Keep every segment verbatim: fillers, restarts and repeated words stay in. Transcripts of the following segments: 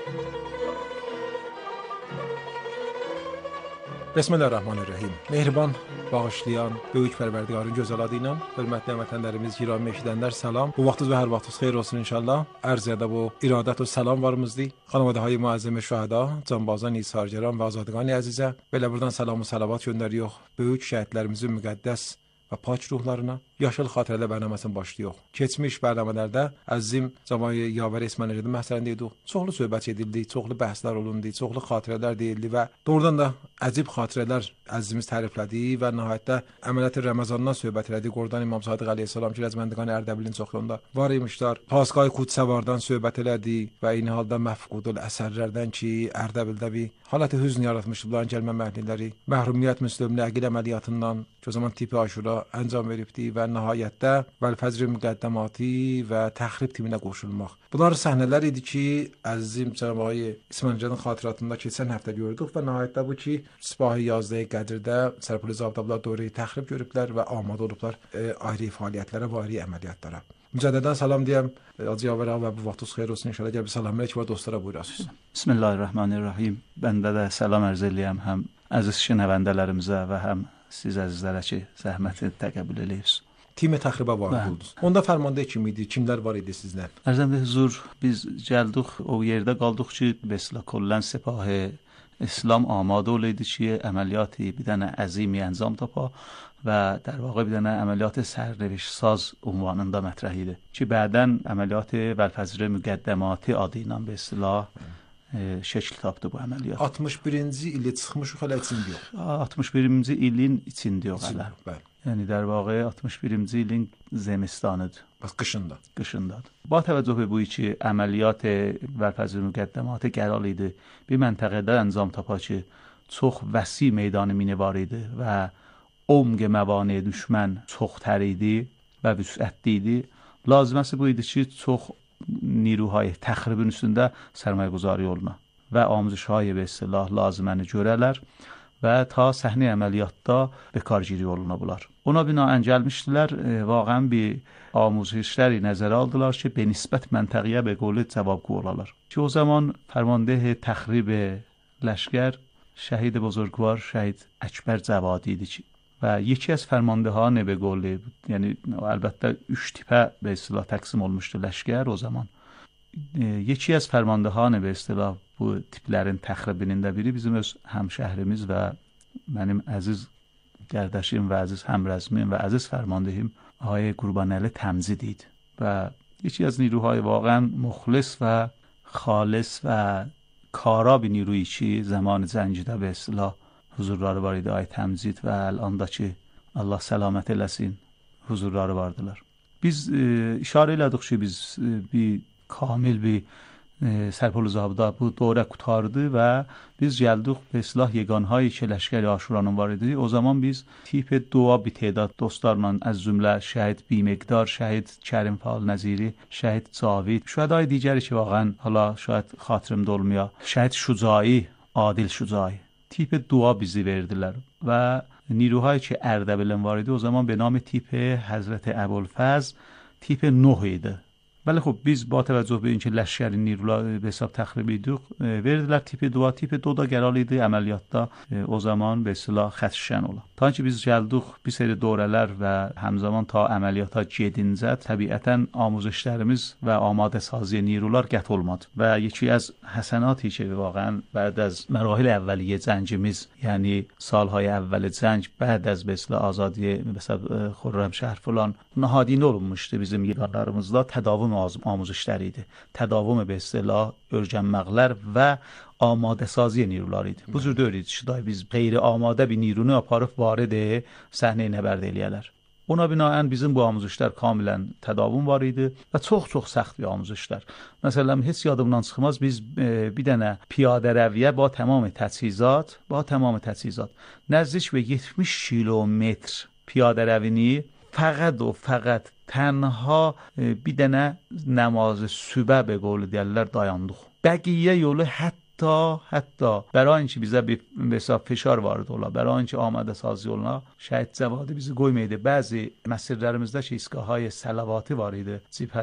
بسم الله الرحمن الرحیم. Mehriban, bağışlayan, böyük pərverdigarın gözəl adı ilə hörmətli vətənlərimiz, girami eşidənlər salam. Bu vaxtınız və hər vaxtınız xeyir olsun inşallah. Ərz edə bu iradət və salam varımızdır. Xanavadahay müəzzəm şühəda, canbazan, isargəran və azadqani əzizə belə buradan salam və salavat göndəririk böyük şəhidlərimizin müqəddəs və pak ruhlarına. Yaşıl xatirələr bərnaməsinə başlayıq. Keçmiş bərnamələrdə əzizim Cəmayə Yavər İsmail Rədi məhsələndə idik. Çoxlu söhbət edildi, çoxlu bəhslər olundu, çoxlu xatirələr deyildi və doğrudan da əcib xatirələr əzizimiz təriflədi və nəhayətdə əməliyyat Ramazandan söhbət elədik. Oradan İmam Sadiq əleyhissalam ki, Rəzməndiqan Ərdəbilin çoxluğunda var imişlər. Pasqay Qudsevardan söhbət elədi və eyni halda məfqudul əsərlərdən ki, Ərdəbildə bir haləti hüzn yaratmışdı bunların gəlmə məhlilləri. Məhrumiyyət müslümlü əqil əməliyyatından ki, o zaman tipi aşura əncam veribdi və nəhayətdə vəl-fəcr müqəddəmatı və təxrib timinə qoşulmaq. Bunlar səhnələr idi ki, əzizim Cəmayə İsmail Rədinin xatiratında keçən həftə gördük və nəhayətdə bu ki, Sipahi yazdığı Qədirdə Sərpuli Zabdablar dövrəyi təxrib görüblər və amadə olublar e, ayrı fəaliyyətlərə və ayrı əməliyyatlara. Mücədədən salam deyəm, Hacı Yavər ağa və bu vaxtınız xeyir olsun inşallah. Gəl bir salam eləyək və dostlara buyurasınız. Bismillahirrahmanirrahim. Bəndə də salam ərz eləyəm həm əziz şinəvəndələrimizə və həm siz əzizlərə ki, zəhməti təqəbbül eləyirsiniz. Timə təxribə var oldunuz. Onda fərmanda kim idi? Kimlər var idi sizlə? Ərzəmdə huzur, biz gəldik, o yerdə qaldıq ki, mesela kollən Sepahı İslam amadə olaydı ki, əməliyyatı bir dənə əzimi əncam tapa və در واقع bir dənə əməliyyatı sərnişsaz ünvanında mətrəh idi. Ki, bədən əməliyyatı vəl-fəcr müqəddəmatı adı ilə be istilah e, şəkil tapdı bu əməliyyat. altmış birinci ildə çıxmışıq hələ içində yox. altmış birinci ilin içində yox hələ. Bəli. Yəni در واقع altmış birinci ilin zemistanıdır. Bax qışında. Qışındadır. Ba təvəccüh به bu ki, əməliyyat vəl-fəcr müqəddəmatı qərar idi. Bir məntəqədə əncam tapa ki, çox vəsi meydanı minə var idi və عمق موانع düşmən çoxtər idi və vüsətli idi. Laziməsi bu idi ki, çox نیروهای təxribin üstündə sərmayə quzarı olma və amuzuşهای به اصطلاح lazıməni görələr və ta səhnə əməliyyatda bekargiri oluna bular. Ona binaən gəlmişdilər, e, vaqən bir آموزشləri nəzərə aldılar ki, به نسبت məntəqəyə به قول cavabgو olalar. Ki o zaman فرمانده تخریب لشکر شهید بزرگوار شهید اکبر جوادی idi ki و یکی از فرماندهان به قول بود. یعنی البته üç tipə به اصطلاح تقسیم olmuşdu لشکر o zaman. یکی از فرماندهان به اصطلاح bu tiplərin təxribinin də biri bizim öz həmşəhrimiz və mənim əziz qardaşım və əziz həmrəzmim və əziz fərmandehim آقای قربانعلی تمجید idi. و یکی از نیروهای واقعا مخلص و خالص و کارا bir نیرویی ki zaman zəncidə به اصطلاح huzurları var idi ay təmcid və əl-andakı Allah səlamət eləsin huzurları vardılar. Biz e, işarə elədik ki, biz e, bir kamil bir e, Sərpoli Zabda bu dövrə qutardı və biz gəldik به اصطلاح yeganhایی که لشکر آشورانın var idi. O zaman biz tip dua bir تعداد dostlarla از جمله şəhid بیمقدار، şəhid Kərim Fal Nəziri، şəhid Cavid، şühədای digəri ki واقعا حالا şayad xatirimdə olmaya، şəhid Şucai، Adil Şucai tip dua bizi verdilər və نیروهایی که اردبیلن var idi o zaman به نام تیپ حضرت ابوالفضل تیپ نه idi. ولی خب biz با توجه به اینکه لشکری نیروlar به حساب تخریبی idi verdilər tip dua. Tip dua da qərar idi əməliyyatda o zaman به اصطلاح xətşən ola. Ta ki biz gəldik bir seri dövrələr və həmzaman ta əməliyyata gedincə təbiətən amuzişlərimiz və amadə saziyə نیروlar qət olmadı. Və yeki az həsənaتی ki واقعا بعد از مراحل اولیه جنگimiz یعنی سالهای اول جنگ بعد از به اصطلاح آزادی مثلا خرمشهر فلان nahadinə olunmuşdu bizim yeganlarımızla tədavüm amuzişləri idi. Tədavüm به اصطلاح örgənməqlər və آماده سازی نیروlar idi. Bu cür deyil ki, biz qeyri amadə bir nirunu aparıb varid səhnəyə nəbərd eləyələr. Ona binaən bizim bu amuzişlər kamilən tədavüm var idi və çox-çox səxt bir amuzişlər. Məsələn, heç yadımdan çıxmaz, biz e, bir dənə piyadə rəviyyə ba tamam təchizat, ba tamam təchizat نزدیک به yetmiş kilometr piyadə rəvini fəqət o fəqət tənha e, bir dənə namaz sübə به قول deyirlər dayandıq. Bəqiyyə yolu hətta تا حتی برای اینکه bizə bir hesab فشار وارد ola, برای اینکه آماده سازی oluna şəhid cəvadı bizi qoymaydı. Bəzi məsirlərimizdə ki, iskahهای سلواتی var idi cibhədə.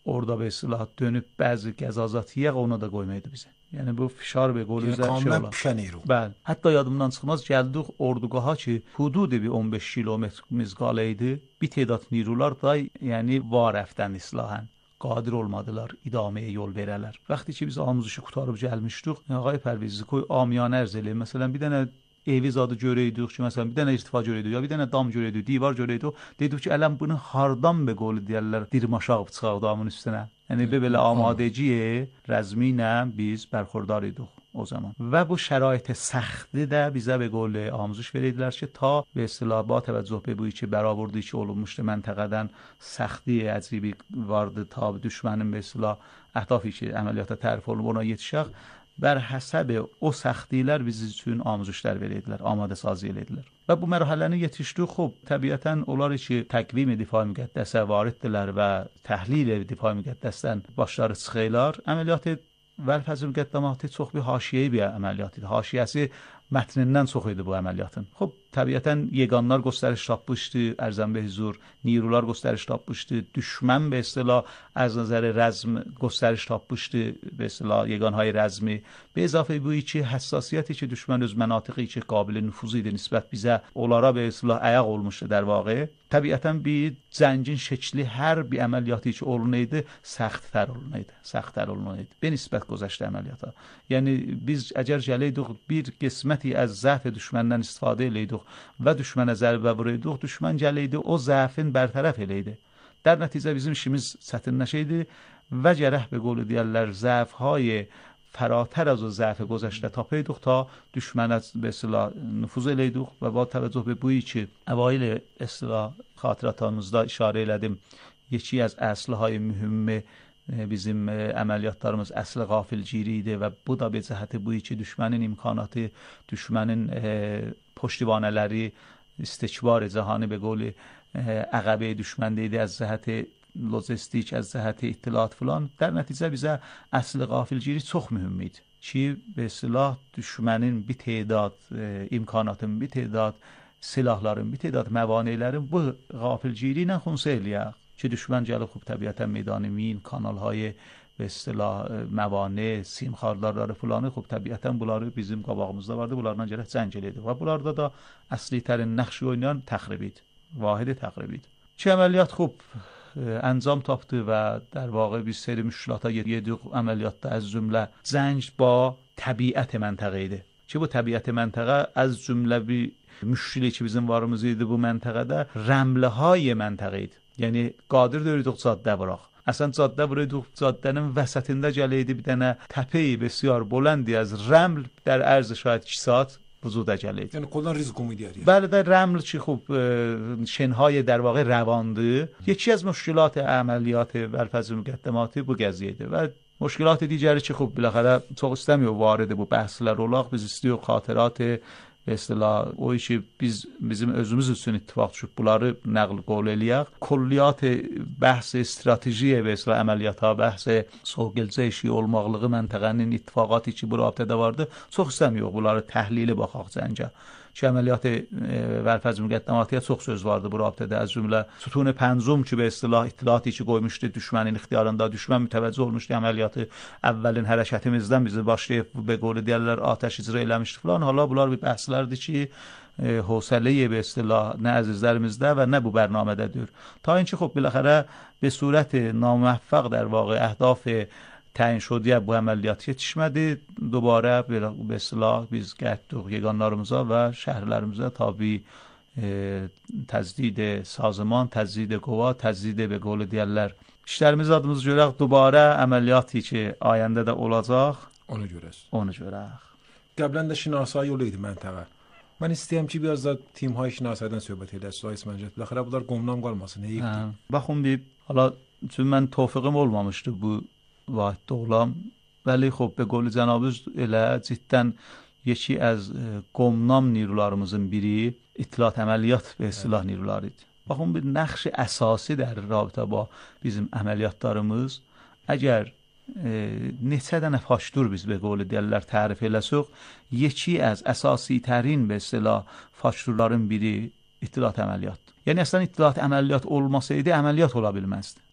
orada به اصطلاح dönüb bəzi qəzazat yeyək, onu da qoymaydı bizə. Yəni bu fişar به قول yəni kamilən pişən نیرو. Bəli. Hətta yadımdan çıxmaz gəldik ordugaha ki, hududu bir on beş kilometr mizqalə idi. Bir tədad نیروlar da yəni var rəftən islahan. qadir olmadılar idameye yol verələr. Vaxtı ki biz amuzuşu qutarıb gəlmişdik, ağay Pərviz qoy amiyana ərz eləyim. Məsələn bir dənə evi zadı görəydik ki, məsələn bir dənə irtifa görəydik, ya bir dənə dam görəydik, divar görəydik. Dedik ki, ələm bunu hardan be qolu deyirlər, dirmaşaq çıxaq damın üstünə. Yəni belə amadeciyə rəzmi ilə biz bərxurdar idik o zaman. Və bu şərait səxti də bizə به قول آموزش verirdilər ki, ta به اصطلاح با توجه به بویی که برآوردی که olunmuşdu məntəqədən səxti əcibi vardı ta düşmənin به اصطلاح əhdafı ki əməliyyata tərif olunub ona yetişək. Bər həsəb o səxtilər biz üçün amuzuşlar verirdilər, amadə sazı edirdilər. Və bu mərhələni yetişdik. Xub, təbiətən onlar ki təqvim difai müqəddəsə variddirlər və təhlil difai müqəddəsdən başları çıxırlar. Əməliyyat vəlfəzl müqəddamatı çox bir haşiyəyi bir əməliyyat idi. Haşiyəsi mətnindən çox idi bu əməliyyatın. Xub, təbiətən yeganlar göstəriş tapmışdı, ərzən be huzur, نیروlar göstəriş tapmışdı, düşmən به اصطلاح از نظر رزم göstəriş tapmışdı, به اصطلاح yeganهای رزمی. به اضافه بویی ki həssasiyyəti ki düşmən öz mənatiqi ki qabil nüfuz idi nisbət bizə, onlara به اصطلاح ayaq olmuşdu در واقع. Təbiətən bir zəngin şəkli hər bir əməliyyatı ki olunaydı, səxtlər olunaydı, səxtlər olunaydı. Be nisbət gözəşdi əməliyyata. Yəni biz əgər gələydik bir qisməti az zəf düşməndən istifadə eləydik və düşmənə zərbə vuraydık, düşmən gələydi o zəfin bərtərəf eləydi. در نتیجه bizim işimiz çətinləşəydi və gərək به قول deyirlər zəfهای فراتر از o ضعف گذشته tapaydık ta düşmənə به اصطلاح nüfuz eləydik və با توجه به بویی ki اوایل اصطلاح xatirətanızda işarə elədim. Yeki az əslهای mühüm bizim əməliyyatlarımız əsl qafilgiri idi və bu da به cəhəti بویی ki düşmənin imkanatı, düşmənin پشتیبانələri istikbar cəhani به قول عقبه düşmən idi از cəhəti lojistik, از cəhəti اطلاعات falan. در nəticə bizə əsl qafilgiri çox mühüm idi ki به اصطلاح düşmənin bir tədad imkanatın, bir tədad silahların, bir tədad məvanələrin bu qafilgiri ilə xunsa eləyək ki düşmən gəlib xub təbiətən meydan min, kanalهای به اصطلاح موانع، سیم خاردارları فلانı خب təbiətən bunları bizim qabağımızda vardı. Bunlarla gərək cəng elədik və bunlarda da əsli tərin nəxşi oynayan təxrib idi. Vahidi təxrib idi. Ki əməliyyat xub انجام tapdı və در واقع bir seri müşkilata yedik. Əməliyyatda az cümlə cəng با təbiət məntəqə idi. Ki bu təbiət məntəqə az cümlə bir müşkili ki bizim varımız idi bu məntəqədə rəmləhay məntəqə idi. Yəni qadir deyildik caddə vuraq. Əsən caddə vuruyduq, caddənin vəsətində gələydi bir dənə təpəyi بسیار بلندی از رمل در عرض شاید iki saat وجود gələydi. Yəni qoldan rizq umid edir. Bəli də رمل ki xub şenهای در واقع روانdı. یکی از مشکلات عملیات ورفض müqəddəmatı bu qəziyyədir və مشکلات دیگری ki xub بالاخره çox istəmiyor vارد bu bəhslər olaq. Biz istiyor xatirات به اصطلاح o işi biz bizim özümüz üçün ittifaq düşüb bunları nəql qol eləyək. Kulliyyat bəhs stratejiyə və اصطلاح əməliyyata, bəhs soğgelcə işi olmaqlığı məntəqənin ittifaqatı ki bu rabitədə vardı. Çox istəmiyor bunları təhlili baxaq cəngə. Ki əməliyyat vərfəz müqəddəmatıya çox söz vardı bu rabitədə. Az cümlə sütun pəncum ki به اصطلاح ittihati ki qoymuşdu düşmənin ixtiyarında, düşmən mütəvəccüh olmuşdu əməliyyatı. Əvvəlin hərəkətimizdən bizi başlayıb به قول deyirlər atəş icra eləmişdi falan. Hala bunlar bir bəhslərdir ki حوصله به اصطلاح نه عزیزlərimizdə və nə bu برنامədədir. Ta اینکه خب بالاخره به صورت ناموفق در واقع اهداف təyin şodiyə bu əməliyyat yetişmədi. Dubara به اصطلاح biz getdik yeganlarımıza və şəhərlərimizə tabi e, təzdid sazman, təzdid qova, təzdid به قول deyirlər. İşlərimiz adımız görək dubara əməliyyatı ki ayəndə də olacaq. Onu görəs. Onu görək. Qəblən də şinasایی yolu idi məntəqə. Mən istəyəm ki biraz da timهای şinasaydan söhbət edək. Sahis məncət. Biləxərə bunlar qomdan qalmasın. Hə, baxın bir hala çünki mən tövfiqim olmamışdı bu vahid olam. Vəli xub به قول cənabınız elə ciddən yeki az qomnam نیروlarımızın biri اطلاعات əməliyyat və silah نیروları idi. Baxın bir nəqş əsası در رابطه با bizim əməliyyatlarımız əgər e, neçə dənə faşdur biz به قول deyirlər tərif eləsək yeki az əsasi tərin və silah faşdurların biri اطلاعات əməliyyat. Yəni əslən اطلاعات əməliyyat olmasaydı əməliyyat ola bilməzdi.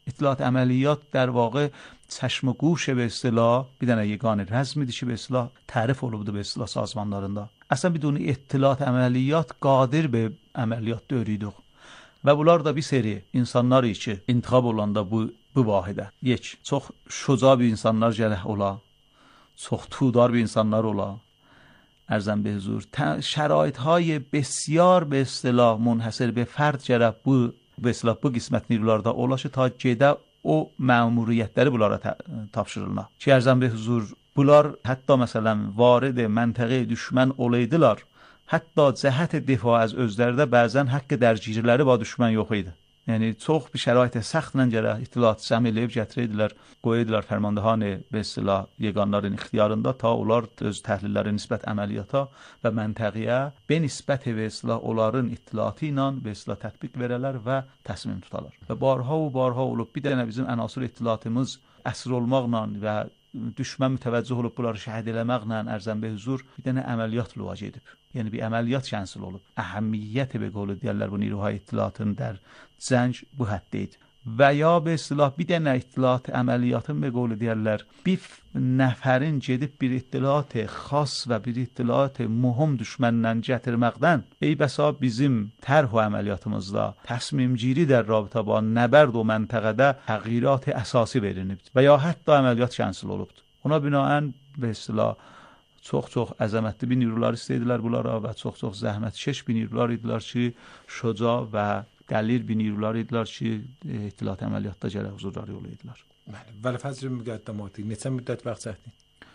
اطلاعات عملیات در واقع چشم و گوش به اصطلاح بدن yegane رزم dişi به اصطلاح تعریف olubdu به اصطلاح sazmanlarında. Aslında بدون اطلاعات عملیات qadir به عملیات döyürük. Və bunlar da bir seri insanlar için intiqab olanda bu bu vahidə. یک çox şuca bir insanlar gərək ola. çox تودار bir insanlar ola. ارزم به حضور شرایط های بسیار به اصطلاح منحصر به فرد gərək bu به اصطلاح bu qismət نیروlarda olaşı ta gedə o məmuriyyətləri bunlara tapşırılına. Ki ارزم به حضور bunlar hətta məsələn varid məntəqə düşmən olaydılar. Hətta cəhət difaa az özlərdə bəzən haqqı dərgirləri با düşmən yox idi. Yəni çox bir şərait səxtlə gərək ittiliat cəm eləyib gətirəydilər, qoyaydılar fərmandahan به اصطلاح yeganların ixtiyarında ta onlar öz təhlilləri nisbət əməliyyata və məntəqəyə به nisbət به اصطلاح onların ittilatı ilə به اصطلاح tətbiq verələr və təsmim tutalar. Və barha və barha olub bir dənə bizim ənasır ittilatımız əsir olmaqla və düşmən mütəvəccüh olub bunları şəhid eləməklə ərzən به حضور bir dənə əməliyyat luvac edib. Yəni bir əməliyyat şənsil olub. Əhəmiyyəti به قول deyərlər bu نیروهای اطلاعاتın در زنج bu həddə idi. Və ya به اصطلاح bir dənə اطلاعات əməliyyatın به قول deyərlər bir nəfərin gedib bir اطلاعات xas və bir اطلاعات mühüm düşməndən gətirməkdən ey bəsa bizim tərh və əməliyyatımızda təsmimgiri در رابطه با نبرد و məntəqədə təğyirat əsası verilibdir və ya hətta əməliyyat şənsil olubdur. Ona binaən به اصطلاح çox-çox əzəmətli bir نیروlar istədilər bunlara və çox-çox zəhmətkeş bir نیروlar idilər ki, şuca və dəlir bir نیروlar idilər ki, اطلاعات əməliyyatda gərək huzurları olaydılar. Bəli, vəli-fəcr müqəddəmatı neçə müddət vaxt çəkdi?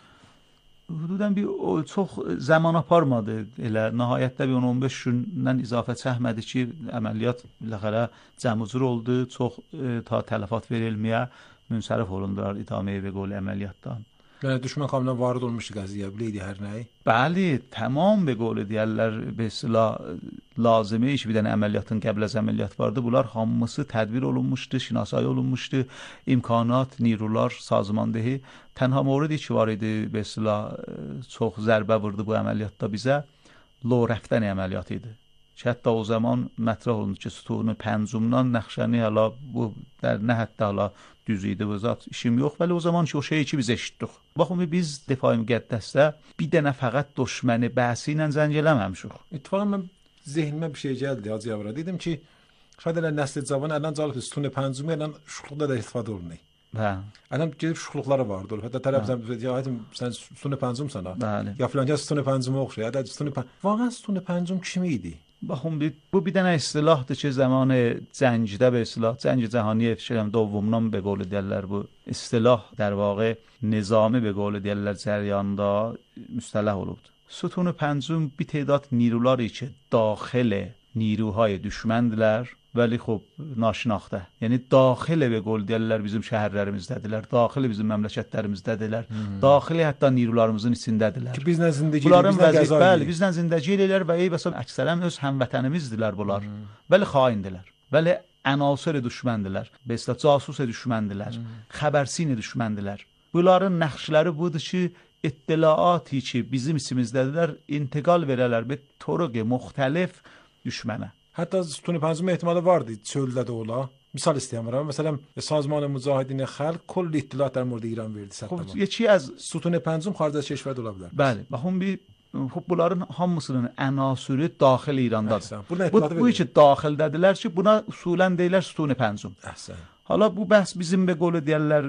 Hududan bir çox zaman aparmadı. Elə nəhayətdə bir on on beş gündən izafə çəkmədi ki, əməliyyat biləxərə cəmucur oldu. Çox e, ta tələfat verilməyə münsərif olundular idaməyə və qol əməliyyatdan. Yəni düşmən kamilən varid olmuşdu qəziyə, biləydi hər nəyi? Bəli, tamam به قول deyərlər به اصطلاح lazımi iş bir dənə əməliyyatın qəbl az əməliyyat vardı. Bunlar hamısı tədbir olunmuşdu, şinasayı olunmuşdu. İmkanat, نیروlar, sazmandehi. Tənha mورد ki var idi به اصطلاح çox zərbə vurdu bu əməliyyatda bizə. Lo rəftən əməliyyatı idi. Hətta o zaman mətrah olundu ki, sütunu pəncumdan nəxşəni hələ bu در nə hətta hələ düz idi bu zat işim yox. Vəli o zaman ki o şeyi ki biz eşitdik. Baxın biz difai müqəddəsdə bir dənə fəqət düşməni bəhsi ilə zəng eləməmişik. İttifaqən mən zehnimə bir şey gəldi Hacı Avra. Dedim ki, şaید elə nəsli cavan ələn calıb sütunu pəncumi ələn şuxluqda da istifadə olunur. Hə. Ələn gedib şuxluqları vardı. Hətta tərəf sən deyəydin sən sütunu pəncumsan ha. Bəli. Ya filanca sütunu pəncuma oxşayır. Ya da sütunu pəncum. Vaqəən sütunu pəncum kim idi? Baxın bu bir dənə istilahdır ki, zamanı cəngdə به اصطلاح جنگ جهانی شدم دومdan به قول deyirlər bu istilah در واقع nizami به قول deyirlər cəryanında müstəlah olubdur. Sütunu pəncum bir تعداد نیروları ki daxil نیروهای düşməndilər ولی خب ناشناخته. Yəni daxil به قول deyirlər bizim şəhərlərimizdədirlər, daxil bizim məmləkətlərimizdədirlər, daxili hətta نیروlarımızın içindədirlər. Ki bizlə zindəgi, bunların bizlə vəziyyət, qəza bəli, bizlə zindəgi eləyirlər və ey bəsəm əksərən öz həmvətənimizdirlər bunlar. Vəli xaindirlər. Vəli ənasır düşməndilər. Bəslə casus düşməndilər. Xəbərsin düşməndilər. Bunların nəxşləri budur ki, اطلاعاتی ki bizim isimizdədirlər, intiqal verələr bir toruq müxtəlif düşmənə. Hətta sütunu pəncum ehtimalı vardı çöldə də ola. Misal istəyirəm. Məsələn, سازمان مجاهدین خلق کل اطلاعات در مورد ایران verdi xub یکی از sütunu pəncum xaric az کشورdə ola bilər. Bəli, baxın bir xub bunların hamısının ənasürü daxil İrandadır. Bu bu ki daxildədirlər ki, buna usulən deyirlər sütunu pəncum. Əhsən. Hala bu bəhs bizim به قول deyirlər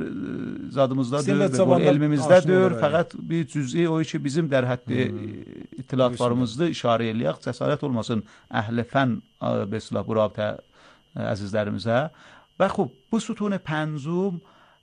zadımızdadır, elmimizdədir. Fəqət bir cüz'i o ki bizim در حد اطلاعاتlarımızda işarə eləyək, cəsarət olmasın əhl-i fən به اصطلاح bu rabitə əzizlərimizə. Və xub bu sütun pəncum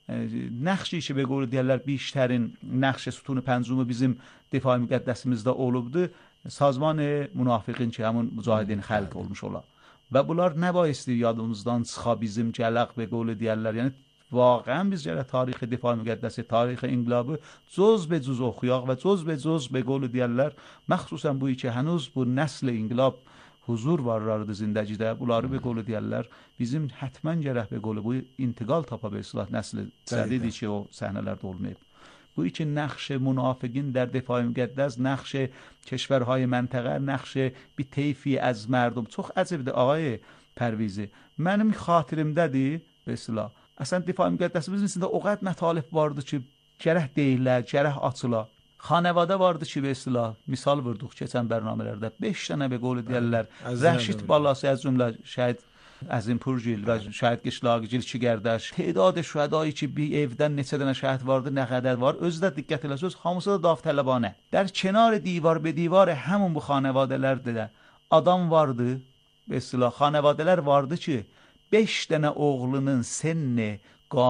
nəxşi ki به قول deyirlər بیشترین نقش sütun pəncumu bizim difai müqəddəsimizdə olubdu. Sazman münafıqin ki həmin mücahidin xalq olmuş ola. Və bunlar nə bayistir yadımızdan çıxa bizim gələq və qolu deyərlər. Yəni واقعا biz gərək tarixi difai müqəddəsi, tarixi inqilabı cüz be cüz oxuyaq və cüz be cüz به قول deyərlər. Məxsusən bu ki hənuz bu nəsl inqilab huzur varlardı zindəcidə. Bunları به قول deyərlər. Bizim hətmən gərək به قول bu intiqal tapa به اصطلاح nəsl cədidir ki o səhnələrdə olmayıb. Bu iki نقش منافقین در دفاع مقدس، نقش کشورهای منطقه، نقش بی طیفی از مردم. çox əcəbdir ağay Pərvizi. Mənim xatirimdədir به اصطلاح Əslən difai müqəddəsimizin içində o qədər mətalib vardı ki, gərək deyirlər, gərək açılar. Xanəvadə vardı ki, be istilah, misal vurduq keçən bərnamələrdə. beş dənə be qolu deyərlər. Rəşid balası az cümlə şəhid Əzimpurgil və şəhid Qışlaqgil Çigərdəş. Tədadı şühədayı ki, bir evdən neçə dənə şəhid vardı, nə qədər var. Özü də diqqət eləsəz, hamısı da davtələbanə. در کنار دیوار به دیوار همون bu xanəvadələrdə də adam vardı. به اصطلاح xanəvadələr vardı ki, beş dənə oğlunun senni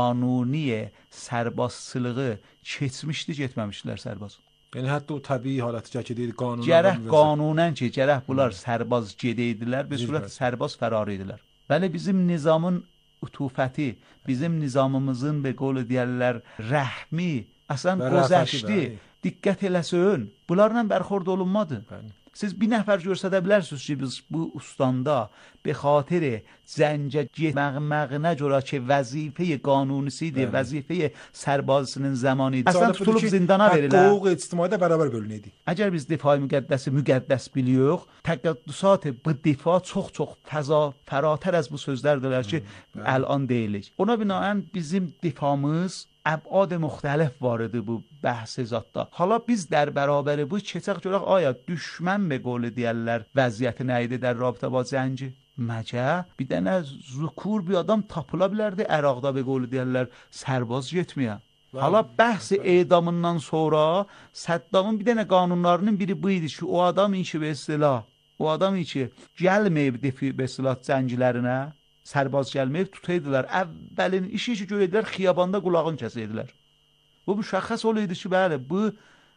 qanuni sərbazçılığı keçmişdi, getməmişdilər sərbaz. Yəni hətta o təbii halətə çəkildi, qanuna. Gərək qanunən ki, gərək bunlar sərbaz gedəydilər, bir surət sərbaz fərar idilər. Bəli, bizim nizamın ütufəti, bizim nizamımızın be qolu deyərlər rəhmi, əslən gözəşdi. Diqqət eləsin, bunlarla bərxord olunmadı. Bəli. Siz bir nəfər görsədə bilərsiniz ki, biz bu ustandə به خاطر زنجه مغمغنه görə ki, vəzifə qanunisidir, vəzifə sərbazının zamanıdır. Əslən tutulub zindana verirlər. Hüquq ictimaidə bərabər bölünəydi. Əgər biz difai müqəddəsi müqəddəs biliyoruz, təqəddüsat bu difa çox-çox fəza fərاتر az bu sözlərdirlər ki, الان deyilik. Ona binaən bizim difamız ابعاد مختلف وارد bu بحث zatda. Hala biz در برابر bu keçək görək aya düşmən be qolu deyərlər vəziyyəti nə idi در رابطه با زنجی. Məcə bir dənə zukur bir adam tapıla bilərdi Əraqda be qolu deyərlər sərbaz getməyə. Hala bəhs edamından sonra Səddamın bir dənə qanunlarının biri bu idi ki, o adam ki be istilah, o adam ki gəlməyib defi be istilah zəncilərinə sərbaz gəlməyib tutaydılar. Əvvəlin işi ki görədilər xiyabanda qulağını kəsəydilər. Bu müşəxəs olaydı ki, bəli, bu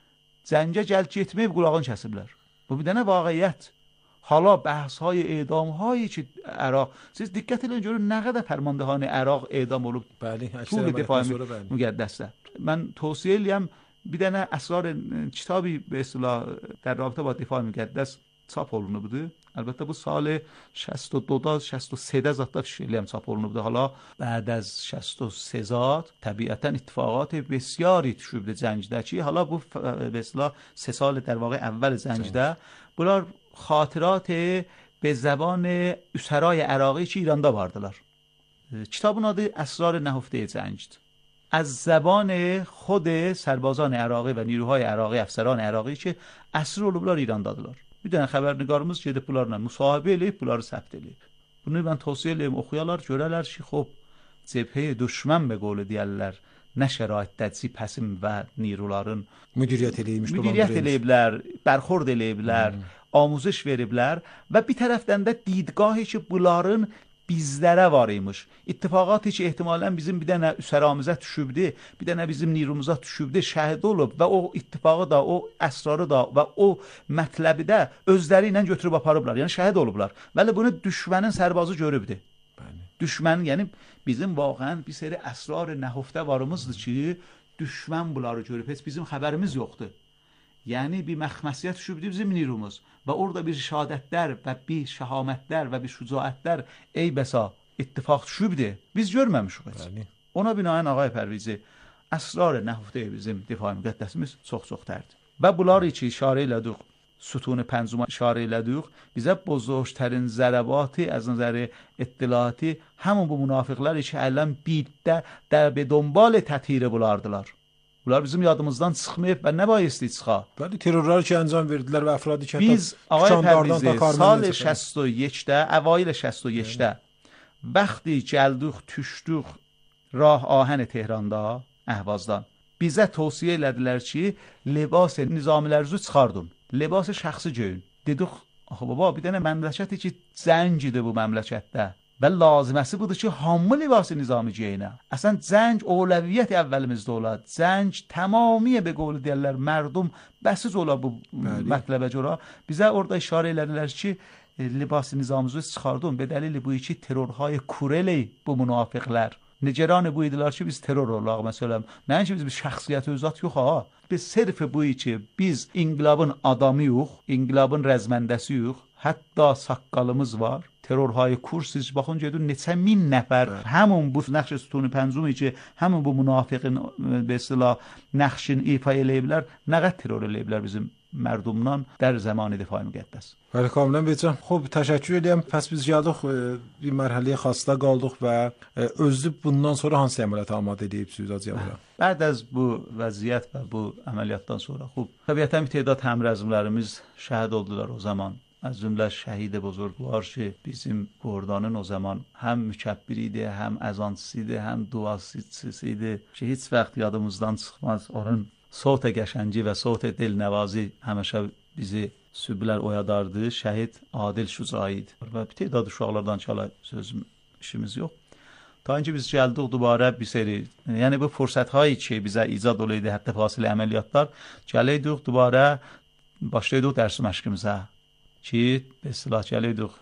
zəncə gəl getməyib qulağını kəsiblər. Bu bir dənə vaqiət. Hala bəhsهای edamهایی ki Əraq, siz diqqət edin görün nə qədər fərmandehان Əraq edam olub. Bəli, əksər difai müqəddəsdə. Mən tövsiyə eləyəm bir dənə əsrar kitabı به اصطلاح در رابطه با دفاع müqəddəs çap olunubdu. Əlbəttə bu sal شصت و دو شصت و سه zətdə fikirləyəm çap olunubdu. Hala بعد از شصت و سه zat təbiətən اتفاقات بسیاری düşübdü Zəncdə ki, hala bu به اصطلاح سه سال در واقع اول Zəncdə bunlar خاطرات به زبان اسرای عراقی که ایراندا vardılar. Kitabın adı اسرار نهفته زنجد. از زبان خود سربازان عراقی و نیروهای عراقی، افسران عراقی که اسیر olublar İrandadılar. Bir dənə xəbərnigarımız gedib bunlarla müsahibə eləyib, bunları səbt eləyib. Bunu mən tövsiyə eləyim, oxuyalar, görərlər ki, xop, cəbhəyə düşmən be qolu deyərlər. Nə şəraitdə cəbhəsin və niruların müdiriyyət eləyibmiş, müdiriyyət eləyiblər, bərxord eləyiblər, آموزش veriblər və bir tərəfdən də didgahı ki, bunların bizlərə var imiş. İttifaqatı ki, ehtimalən bizim bir dənə üsəramıza düşübdü, bir dənə bizim nirumuza düşübdü, şəhid olub və o ittifağı da, o əsrarı da və o mətləbi də özləri ilə götürüb aparıblar. Yəni şəhid olublar. Bəli, bunu düşmənin sərbazı görübdü. Düşmən, yəni bizim vaqəən bir seri əsrar nəhufdə varımızdır ki, düşmən bunları görüb. Heç bizim xəbərimiz yoxdur. Yəni bir məxməsiyyət düşübdü bizim nirumuz və orada bir şəhadətlər və bir şəhamətlər və bir şücaətlər ey bəsa ittifaq düşübdü. Biz görməmişik heç. Ona binaən ağay Pərvizi əsrar nəhufdə bizim difai müqəddəsimiz çox-çox dərdi. Və bunları ki işarə elədik, sütun پنجم işarə elədik, bizə bozuştərin zərəbatı از نظر اطلاعاتی همون bu münafıqlar ki ələn biddə də be دنبال تطهیر bulardılar. Bunlar bizim yadımızdan çıxmayıb və nə bayisli çıxa. Bəli, terrorlar ki əncam verdilər və əfradı ki biz ağay Pərvizi sal شصت و یک-də, əvail شصت و یک-də وقتی gəldik, düşdük rah ahən Tehranda, Əhvazdan. Bizə tövsiyə elədilər ki, libas nizamilərinizi çıxardın. Libas şəxsi geyün. Dedik, axı baba, bir dənə məmləkəti ki, zəngidir bu məmləkətdə. Və laziməsi budur ki, hamı libas nizami geyinə. Əslən, zəng əvvəliyyət əvvəlimizdə olar. Zəng tamamiyə be qolu deyərlər, mərdum bəsiz olar bu mətləbə görə. Bizə orada işarə elədilər ki, libas nizamınızı çıxardın. Be dəlili bu iki terrorhay kureli bu münafıqlər. Nigeran bu idilər ki, biz terror olaq məsələn. Nəinki biz bir şəxsiyyət özat yox ha. Biz sırf bu ki, biz inqilabın adamı yox, inqilabın rəzməndəsi yox. Hətta saqqalımız var. terrorهای کورسیز bakın gedir neçə min nəfər həmin bu nəqş sütunu pəncum içi həmin bu münafiqin به اصطلاح نقشin ifa eləyiblər, nə qədər terror eləyiblər bizim مردمdan در زمان دفاع müqəddəs. Bəli, kamilən Beycan. Xoş, təşəkkür edirəm. Pəs biz gəldik bir mərhələyə xasda qaldıq və özü bundan sonra hansı əməliyyata amadə edibsiniz acaba? بعد از bu vəziyyət və bu əməliyyatdan sonra خوب təbiətən bir تعداد həmrəzmlərimiz şəhid oldular o zaman. از جمله شهید بزرگوار که bizim گردانın o zaman hem mükebbir idi, hem ezansıydı, hem duasıydı ki hiç vaxt yadımızdan çıxmaz. Onun صوت qəşəngi və صوت dilnəvazi həmişə bizi sübhlər oyadardı. Şəhid Adil Şucaid və bir تعداد uşaqlardan çala sözüm işimiz yox. Ta اینکه biz gəldik dubara bir seri, yəni bu fürsətləri ki bizə icad oluydu hətta fasilə əməliyyatlar, gələydik dubara başlayırdıq dərs məşqimizə. Ki به اصطلاح gələydik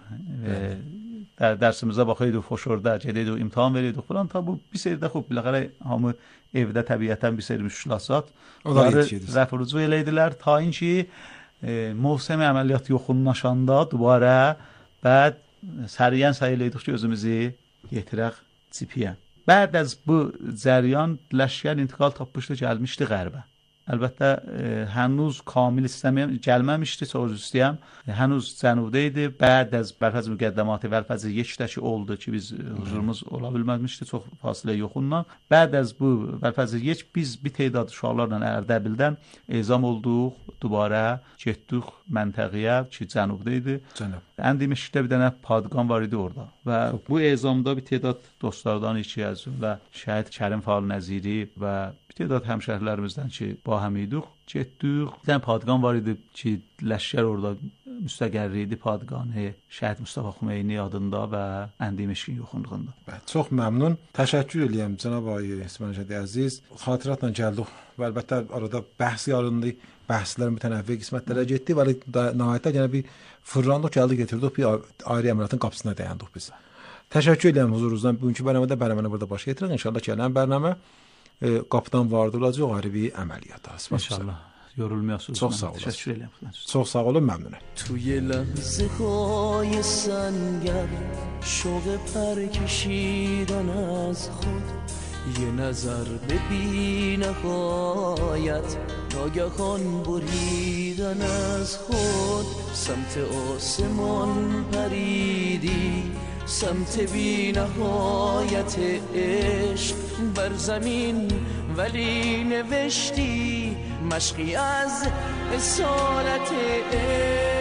در درsimizə baxıyorduk foşorda, gedəydik imtahan verirdik falan. Ta bu bir seridə خوب biləxərə hamı evdə təbiətən bir seri müşkilasat rəfurucu eləydilər ta اینکه mövsüm əməliyyat yoxunlaşanda dubara بعد səriyən sayılıyorduk ki özümüzü yetirək tipiyə. بعد از bu cəryan ləşkər intiqal tapmışdı, gəlmişdi qərbə. Əlbəttə hənuz kamil istəməyəm, gəlməmişdi, söz istəyəm. Hənuz cənubda idi. Bəd az bərfəz müqəddəmatı vəlfəzi yekdəki oldu ki biz huzurumuz ola bilməmişdi çox fasilə yoxundan. Bəd az bu vəlfəzi yek biz bir تعداد uşaqlarla Ərdəbildən ezam olduq, dubara getdik məntəqəyə ki cənubda idi. Cənub. Əndimişdə bir dənə padqan var idi orada. Və bu ezamda bir تعداد dostlardan iki az və şəhid Kərim Fal Nəziri və bir تعداد həmşəhərlərimizdən ki با هم idik getdik. Bir padqan var idi ki ləşkər orada müstəqərr idi, padqanı şəhid Mustafa Xümeyni adında və Əndimişkin yoxunluğunda. Bəli, çox məmnun. Təşəkkür edirəm cənab ağay İsmail əziz. Xatirətlə gəldik və əlbəttə arada bəhs yarındı. Bəhslər mütənəvvi qismətlərə getdi və nəhayətdə yenə bir fırlandıq, gəldik, getirdik, bir ayrı əməliyyatın qapısına dayandık biz. Təşəkkür edirəm huzurunuzdan. Bugünkü bərnamədə bərnaməni burada baş gətirək. İnşallah gələn bərnamə qapıdan vardırılacaq ayrı bir əməliyyata. İnşallah. Yorulmayasınız. Çok sağ olun. Teşekkür ederim. Çok sağ olun, memnunum. توی لحظه های سنگر شوق پر کشیدن از خود یه نظر به بی نهایت ناگهان بریدن از خود سمت آسمان پریدی سمت بی نهایت عشق بر زمین ولی نوشتی مشقی از اسارت عشق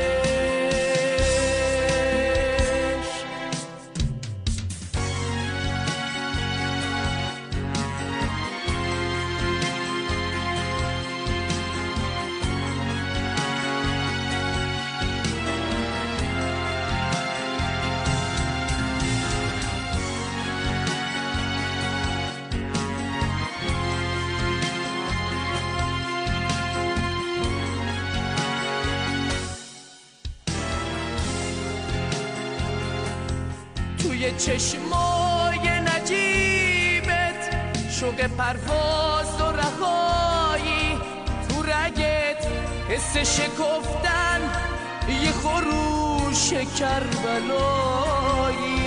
توی چشمای نجیبت شوق پرواز و رهایی تو رگت حس شکفتن یه خروش کربلایی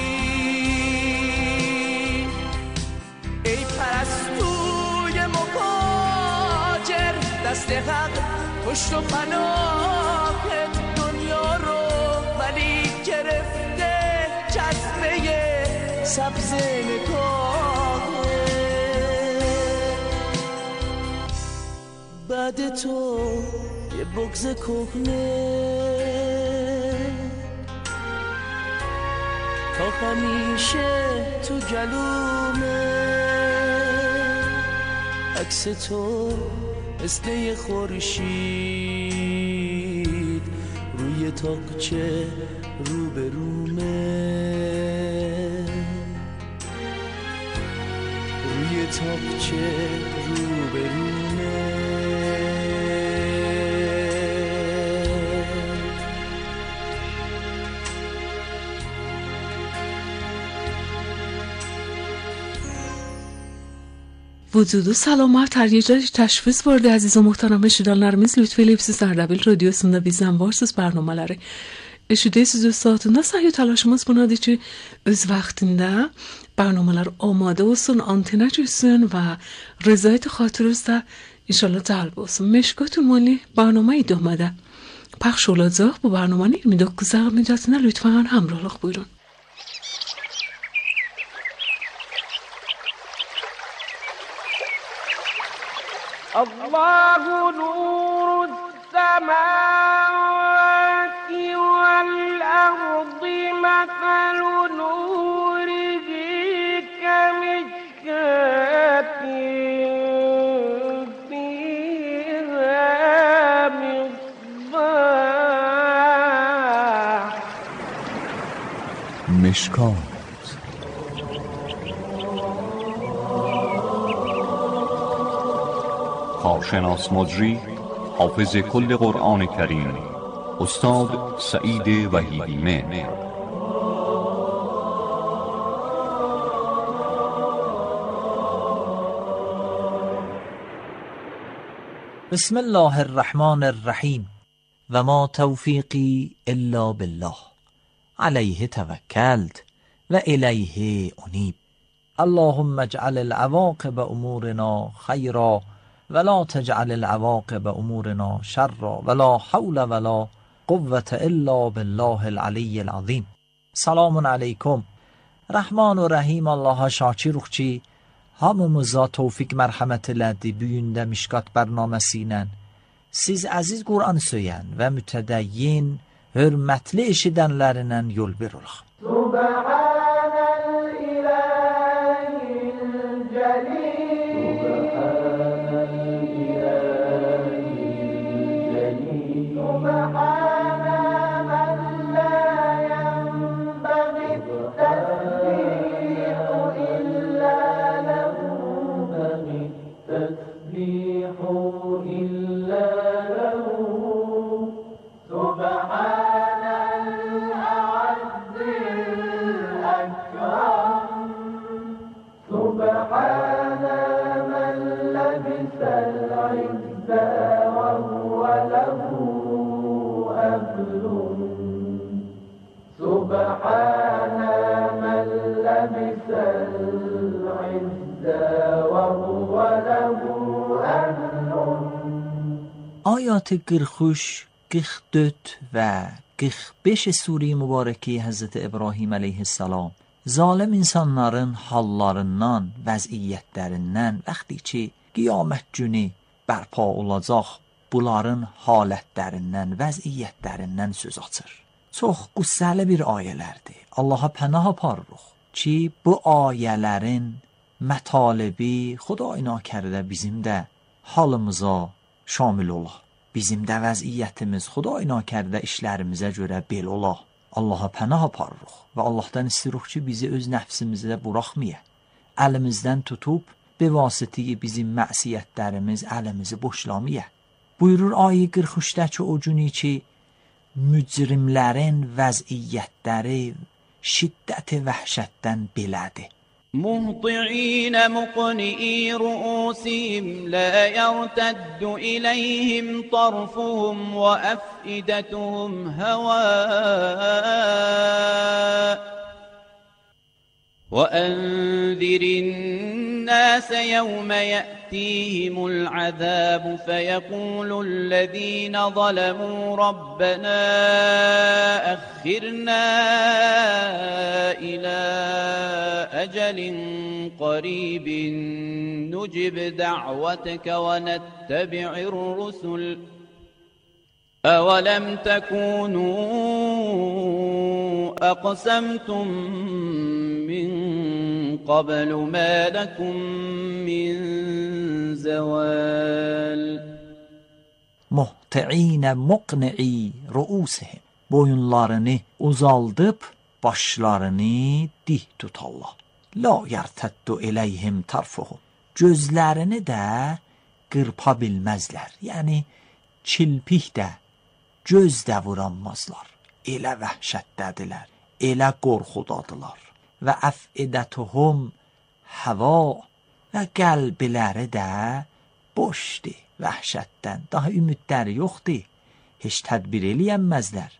ای پرستوی مهاجر دست حق پشت و پناهت دنیا رو ولی گرفته جذبه سبز نگاهه بعد تو یه بغض کهنه تا همیشه تو گلومه عکس تو مثل یه خورشید روی تاقچه روبرومه روی تاقچه روبرومه وجود و salomat hər yerdə təşvik vardı əziz və möhtərəm eşidənlərimiz. Lütf eləyib siz Ərdəbil radiosunda bizdən varsınız. Bərnamələri eşideysiz saatinde sayı talaşımız bunadı ki öz vaktinde برنامه‌lar آماده olsun, antena düşsün ve rızayet xatiriniz da inşallah cəlb olsun. Meşgotun mali برنامه idamada pəxş olacaq. Bu برنامه iyirmi dokuz dəqiqə müddətində lütfen hamrohluq buyurun. Allahu nurus semavati vel ardi methlu nurihi kemishkatin fiha misbah. مشکات کارشناس مجری حافظ کل قرآن کریم استاد سعید وحیدی مهر. بسم الله الرحمن الرحیم و ما توفیقی الا بالله علیه توکلت و الیه انیب. اللهم اجعل العواقب امورنا خیرا ولا تجعل العواقب امورنا شرا ولا حول ولا قوة الا بالله العلی العظیم. سلام علیکم. Rəhman və Rəhim Allaha şakir ki, hamımıza tevfik mərhəmət elədi bu gündə Mişkat bərnaməsi ilə. Siz əziz Qur'an söyən və mütədəyyin, hörmətli eşidənlərindən yol bir olaq. Subhanəl ilahil cəlil, Subhanəl ilahil cəlil, Subhanə mən lə yənbəği təsbihu illə ləhu, təsbihu illə ləhu, Subhanəl əzzil əkram, Subhanə mən ləbisəl izzə və huvə ləhu əhlun, Subhanə mən ləbisəl izzə və huvə ləhu əhlun. آیات قرخوش قرخ دوت و قرخ beş sure mübarəki Həzrət İbrahim əleyhissalam zalim insanların hallarından, vəziyyətlərindən, vaxtı ki qiyamət günü bərpa olacaq, bunların halətlərindən, vəziyyətlərindən söz açır. Çox qüssəli bir ayələrdir. Allaha pənah aparırıq ki, bu ayələrin mətalibi Xuday nakərdə bizim də halımıza şamil ola. Bizim də vəziyyətimiz Xuday nakərdə işlərimizə görə bel ola. Allaha pənah aparırıq və Allahdan istəyirik ki, bizi öz nəfsimizdə buraxmaya. Əlimizdən tutub, bevasitəyi bizim məsiyyətlərimiz əlimizi boşlamaya. Buyurur ayə qırx üçdəki o günü ki, mücrimlərin vəziyyətləri şiddət-i vəhşətdən belədir. مهطعين مقنئي رؤوسهم لا يرتد إليهم طرفهم وأفئدتهم هواء وأنذر الناس يوم يأتيهم العذاب فيقول الذين ظلموا ربنا أخرنا إلى أجل قريب نجب دعوتك ونتبع الرسل أولم تكونوا أقسمتم من قبل ما لكم من زوال. Muhti'ine muqni'i ruusihim. Boyunlarını uzaldıb başlarını dik tutarlar. La yerteddu ileyhim tarfuhum. Gözlərini də qırpa bilməzlər. Yəni çilpik də, göz də vuranmazlar. Elə vəhşətdədirlər, elə qorxudadılar. Və əfidətuhum həva və qəlbiləri də boşdur vəhşətdən. Daha ümidləri yoxdur. Heç tədbir eləyənməzlər.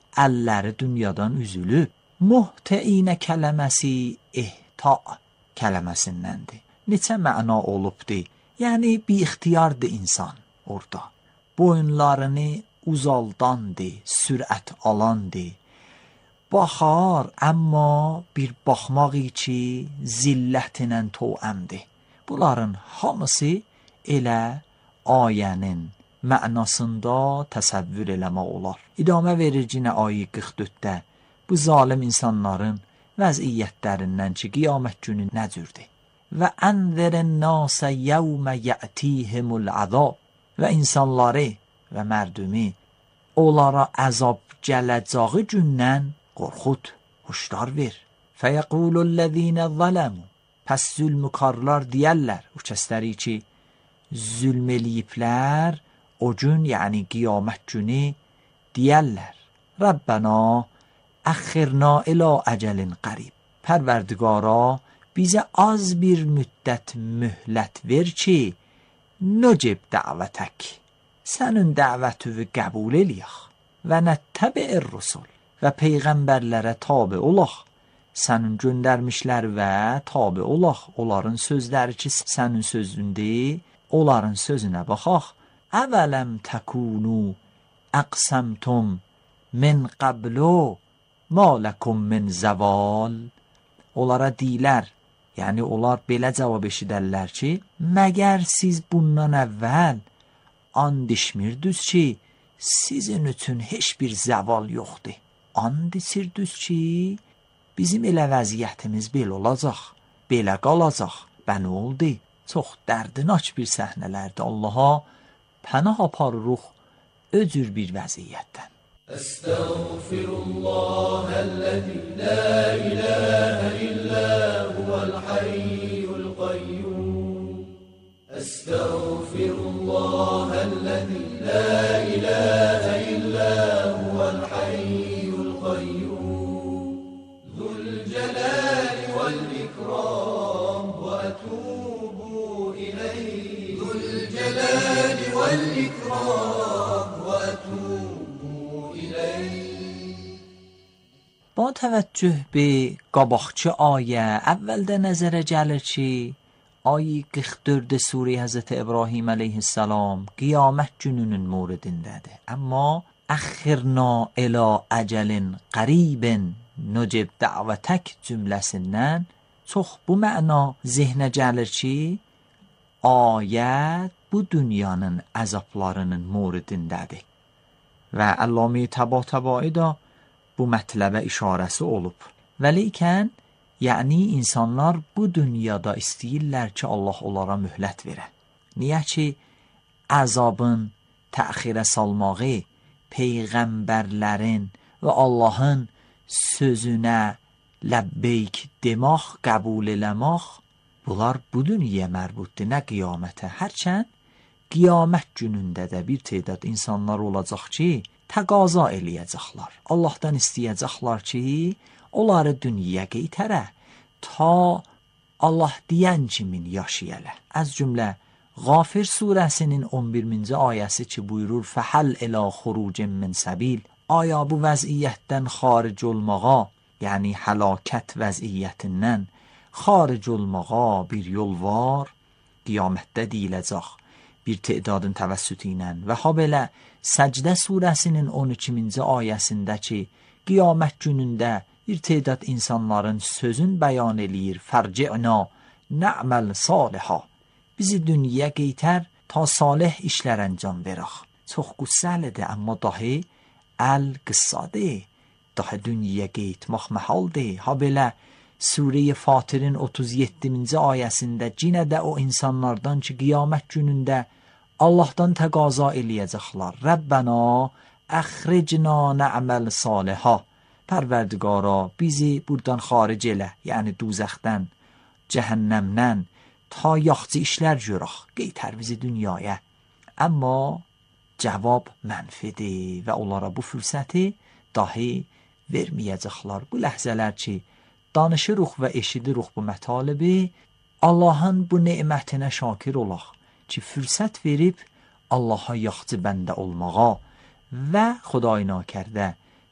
əlləri dünyadan üzülüb. Muhtəinə kələməsi ihta kələməsindəndir. Neçə məna olubdur? Yəni bir ixtiyardır insan orada. Boyunlarını uzaldandır, sürət alandır. Baxar, amma bir baxmaq ki zillətlə toəmdir. Bunların hamısı elə ayənin mənasında təsəvvür eləmək olar. İdamə verir yenə ayə qırx dörddə bu zalim insanların vəziyyətlərindən ki, qiyamət günü nə cürdür? Və ənzirin nasə yevmə yətihimul əzab və insanları və mərdumi onlara əzab gələcəyi gündən qorxud, hoşdar ver. Fəyəqulullezine zələmu pəs zülmükarlar deyərlər, o kəsləri ki zülm eləyiblər, o gün, yəni qiyamət günü deyərlər, Rəbbənə əxirna ilə əcəlin qarib. Pərverdigara bizə az bir müddət mühlət ver ki, nəcib dəvətək, sənin dəvətüvü qəbul eləyək və nəttəbi'ir rusul və peyğəmbərlərə tabi olaq, sənin göndərmişlər və tabi olaq, onların sözləri ki, sənin sözündür, onların sözünə baxaq. Əvələm təkunu əqsəmtum min qəblu maləkum min zəval. Onlara deyilər, yəni onlar belə cavab eşidərlər ki, məgər siz bundan əvvəl and içmirdiniz ki, sizin üçün heç bir zəval yoxdur. And içirdiniz ki, bizim elə vəziyyətimiz belə olacaq, belə qalacaq. Bə nə oldu? Çox dərdinaç bir səhnələrdir. Allaha pənah aparırıq o cür bir vəziyyətdən. Estağfirullahəl-ləzi la iləhə illə huvəl-hayyul qayyum. Estağfirullahəl-ləzi la iləhə illə huvəl-hayyul qayyum. Zülcəlali vəl-ikram və ətubu iləyh. Zülcəlali vəl-ikram və ətubu. با توجه به qabaqçı ayə əvvəldə nəzərə gəlir ki, ayə qırx dörd sure Həzrət İbrahim əleyhissalam qiyamət gününün mövridindədir. Amma əxirna ilə əcəlin qaribin nəcib dəvətək cümləsindən çox bu məna zehnə gəlir ki, ayət bu dünyanın əzablarının mövridindədir. Və Allamə Təbatabai da bu mətləbə işarəsi olub. Vəlikən, yəni insanlar bu dünyada istəyirlər ki, Allah onlara mühlət verə. Niyə ki, əzabın təxirə salmağı, peyğəmbərlərin və Allahın sözünə ləbbeyk demək, qəbul eləmək, bunlar bu dünyaya mərbutdur, nə qiyamətə. Hərçənd, qiyamət günündə də bir tədad insanlar olacaq ki, təqaza eləyəcəklər. Allahdan istəyəcəklər ki, onları dünyaya qeytərə, ta Allah deyən kimin yaşayələ. Az cümlə, Ğafir surəsinin on birinci ayəsi ki buyurur, fəhəl ilə xurucin min səbil. Aya bu vəziyyətdən xaric olmağa, yəni həlakət vəziyyətindən xaric olmağa bir yol var, qiyamətdə deyiləcək bir tədadın təvəssütü ilə. Və ha belə Səcdə surəsinin on ikinci ayəsində ki, qiyamət günündə bir tədad insanların sözün bəyan eləyir, fərci'na nə'məl salihə. Bizi dünyaya qeytər, ta salih işlər əncam verək. Çox qüssəlidir, amma dahi əl-qıssadır. Dahi dünyaya qeytmək məhaldir. Ha belə Sure-i Fatirin otuz yeddinci ayəsində cinə də o insanlardan ki, qiyamət günündə Allahdan təqaza eləyəcəklər. Rəbbənə əxricna nə'məl salihə. Pərverdigara bizi buradan xaric elə, yəni duzəxdən, cəhənnəmdən, ta yaxçı işlər görək, qeytər bizi dünyaya. Amma cavab mənfidir və onlara bu fürsəti dahi verməyəcəklər. Bu ləhzələr ki, danışırıq və eşidirik bu mətalibi, Allahın bu nemətinə şakir olaq ki, fürsət verib Allaha yaxçı bəndə olmağa və Xudayına kərdə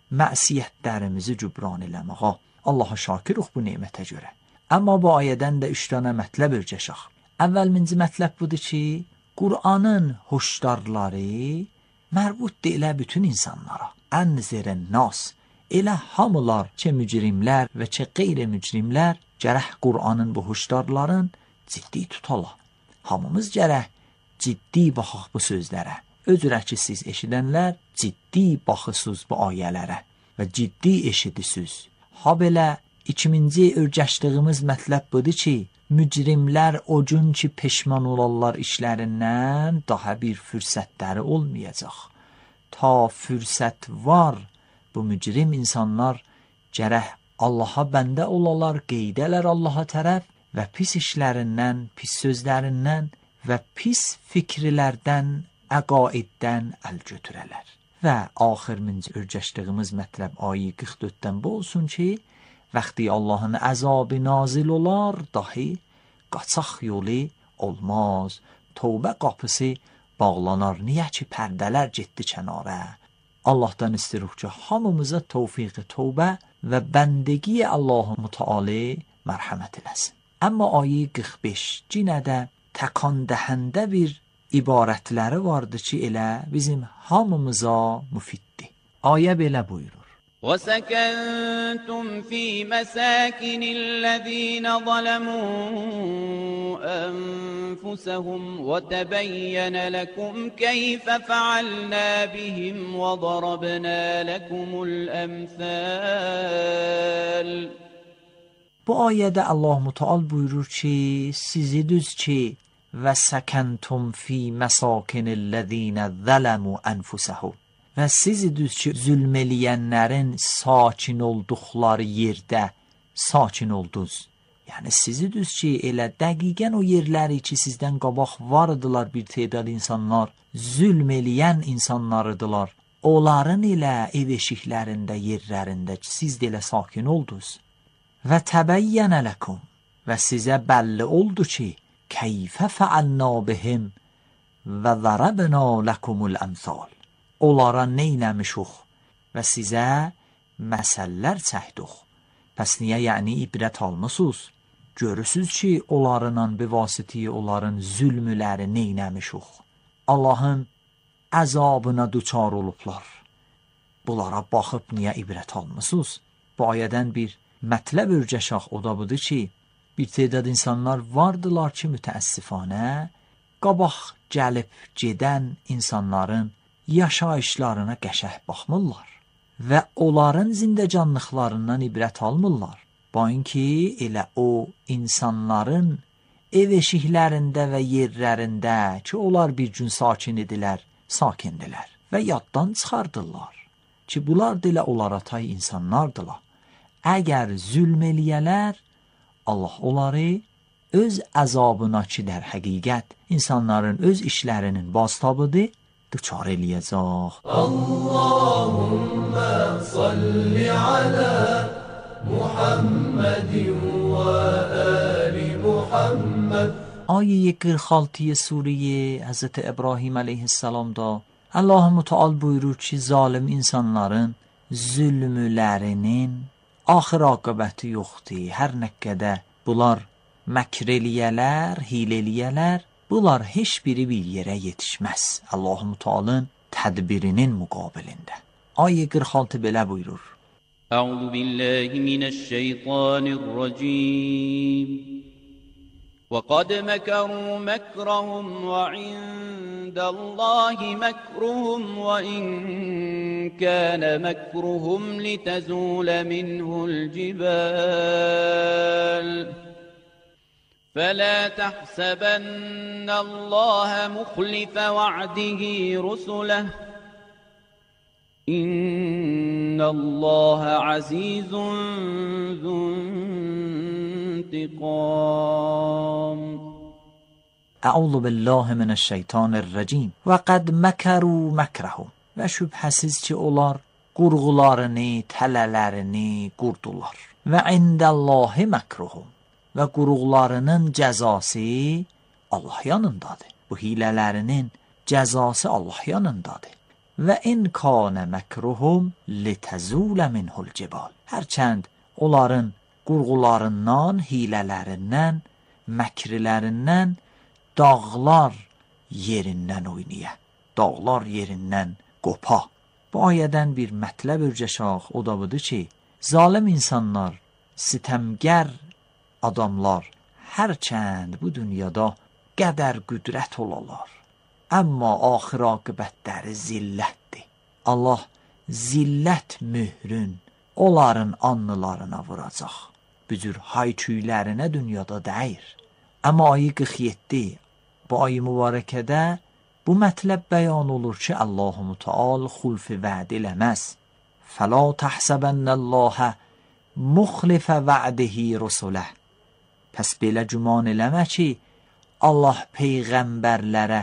məsiyyətlərimizi cübran eləməyə. Allaha şakirıq bu nemətə görə. Amma bu ayədən də üç dənə mətləb örcəşək. Əvvəlminci mətləb budur ki, Qur'anın hoşdarları mərbuddur elə bütün insanlara. Ənzirən nas. Elə hamılar, çə mücrimlər və çə qeyri-mücrimlər gərək Qur'anın bu hoşdarların ciddi tutala. Hamımız gərək ciddi baxaq bu sözlərə. Özürə ki, siz eşidənlər ciddi baxısınız bu ayələrə və ciddi eşidisiniz. Ha belə ikinci örgəşdiyimiz mətləb budur ki, mücrimlər o gün ki peşman olarlar işlərindən daha bir fürsətləri olmayacaq. Ta fürsət var, bu mücrim insanlar gərək Allaha bəndə olalar, qeydələr Allaha tərəf və pis işlərindən, pis sözlərindən və pis fikirlərdən, əqaiddən əl götürələr. Və axırıncı örgəşdiyimiz mətləb ayə qırx dörddən bu olsun ki, vəxti Allahın əzabı nazil olar, dahi qaçaq yolu olmaz. Tövbə qapısı bağlanar, niyə ki pərdələr getdi kənara. Allahdan istiruq ki, hamımıza tövfiq tövbə və bəndəgi Allah-u Müteala mərhəmət eləsin. Amma ayə qırx beş yenə də təkan dəhəndə bir ibarətləri vardı ki, elə bizim hamımıza müfiddir. Ayə belə buyurur. وَسَكَنْتُمْ فِي مَسَاكِنِ الَّذِينَ ظَلَمُوا أَنفُسَهُمْ وَتَبَيَّنَ لَكُمْ كَيْفَ فَعَلْنَا بِهِمْ وَضَرَبْنَا لَكُمُ الْأَمْثَالِ. Bu ayədə Allah Müteal buyurur ki, sizi düz ki və səkentum fi məsakinillezine zələmu ənfusəhum və sizi düz ki zülm eləyənlərin sakin olduqları yerdə sakin oldunuz. Yəni sizi düz ki elə dəqiqən o yerləri ki sizdən qabaq vardılar bir tədad insanlar, zülm eləyən insanlarıdılar. Onların ilə ev eşiklərində, yerlərində siz də elə sakin oldunuz. Və təbəyyənə ləkum və sizə bəlli oldu ki keyfə fəalna bihim və zərəbna ləkumul əmsal. Onlara neynəmişuq və sizə məsəllər çəkdik. Pəs niyə yəni ibrət almısınız? Görürsünüz ki, onlarla bivasitiyə onların zülmüləri neynəmişuq. Allahın əzabına duçar olublar. Bunlara baxıb niyə ibrət almısınız? Bu ayədən bir mətləb örgəşək o da budur ki, bir tədad insanlar vardılar ki, mütəəssifanə, qabaq gəlib gedən insanların yaşayışlarına qəşəh baxmırlar və onların zindəcanlıqlarından ibrət almırlar. Bayın ki, elə o insanların ev eşiklərində və yerlərində ki, onlar bir gün sakin idilər, sakindilər və yaddan çıxardırlar ki, bunlar dilə onlara tay insanlardılar. Əgər zülm eləyələr, Allah onları öz əzabına ki, der həqiqət insanların öz işlərinin baztabıdır, düçar eləyəcək. Allahümmə salli alə Muhammedin və əli Muhammed. Ayə qırx altı Suriyə Həzrəti İbrahim əleyhissalamda Allah Müteal buyurur ki, zalim insanların zülmlərinin axır aqibəti yoxdur. Hər nə qədər bunlar məkr eləyələr, hiylə eləyələr, bunlar heç biri bir yerə yetişməz. Allah Mütealın tədbirinin müqabilində. Ayə qırx altı belə buyurur. Əuzu billahi minəşşeytanirracim. وَقَدْ مَكَرُوا مَكْرَهُمْ وَعِندَ اللَّهِ مَكْرُهُمْ وَإِنْ كَانَ مَكْرُهُمْ لِتَزُولَ مِنْهُ الْجِبَالُ فَلَا تَحْسَبَنَّ اللَّهَ مُخْلِفَ وَعْدِهِ رُسُلَهُ إِنَّ اللَّهَ عَزِيزٌ ذُو انتقام. اعوذ بالله من الشیطان الرجیم. و قد مکروا مکرهم. و şübhəsiz ki onlar qurğularını, tələlərini qurdular. Və indallahi məkruhum. Və qurğularının cəzası Allah yanındadır. Bu hilələrinin cəzası Allah yanındadır. و این کان مکرهم لتزول منه الجبال. Hərçənd onların qurğularından, hilələrindən, məkrlərindən dağlar yerindən oynaya, dağlar yerindən qopa. Bu ayədən bir mətləb örcəşaq, o da budur ki, zalim insanlar, sitəmgər adamlar hərçənd bu dünyada qədər qüdrət olalar, amma axir aqibətləri zillətdir. Allah zillət mührün onların alnılarına vuracaq. Bücür hayküylərinə dünyada dəyir. Amma ayı qırx yeddi, bu ayı mübarəkədə bu mətləb bəyan olur ki, Allah-u Teala xulf vəd eləməz. Fəla təhsəbənnəllahə muxlifə vədihi rusuləh. Pəs belə güman eləmə ki, Allah peyğəmbərlərə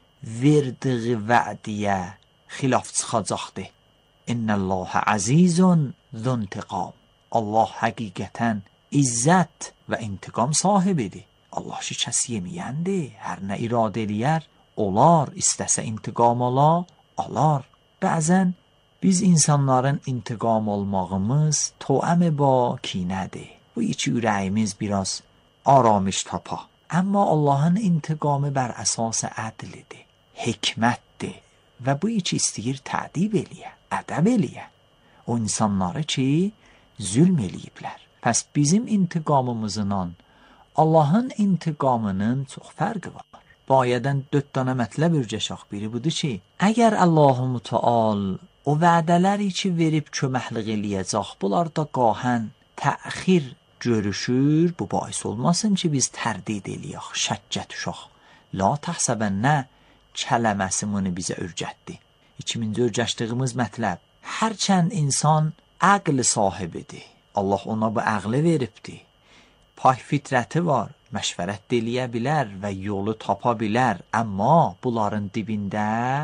verdiği vədiyə xilaf çıxacaqdır. İnnəllahə əzizun zuntiqam. Allah həqiqətən izzət və intiqam sahibidir. Allah şikəs yeməyəndir. Hər nə iradə eləyər, olar. İstəsə intiqam ala, alar. Bəzən biz insanların intiqam almağımız toəmi ba kinədir. Bu içi ürəyimiz biraz aramış tapa. Amma Allahın intiqamı bər əsası ədlidir, hikmətdir və bu içi istəyir tədib eləyə, ədəb eləyə o insanları ki, zülm eləyiblər. Pəs bizim intiqamımızdan Allahın intiqamının çox fərqi var. Bu ayədən dörd dənə mətləb örcəşaq. Biri budur ki, əgər Allah-u Teala o vədələri ki verib köməklik eləyəcək, bunlar da qahən təxir görüşür, bu bais olmasın ki, biz tərdid eləyək, şəkkət uşaq. La təhsəbənnə kələməsi bunu bizə örgətdi. İkiminci örgəşdiyimiz mətləb, hərçənd insan əql sahibidir, Allah ona bu əqli veribdir, pay fitrəti var, məşvərət eləyə bilər və yolu tapa bilər, amma bunların dibində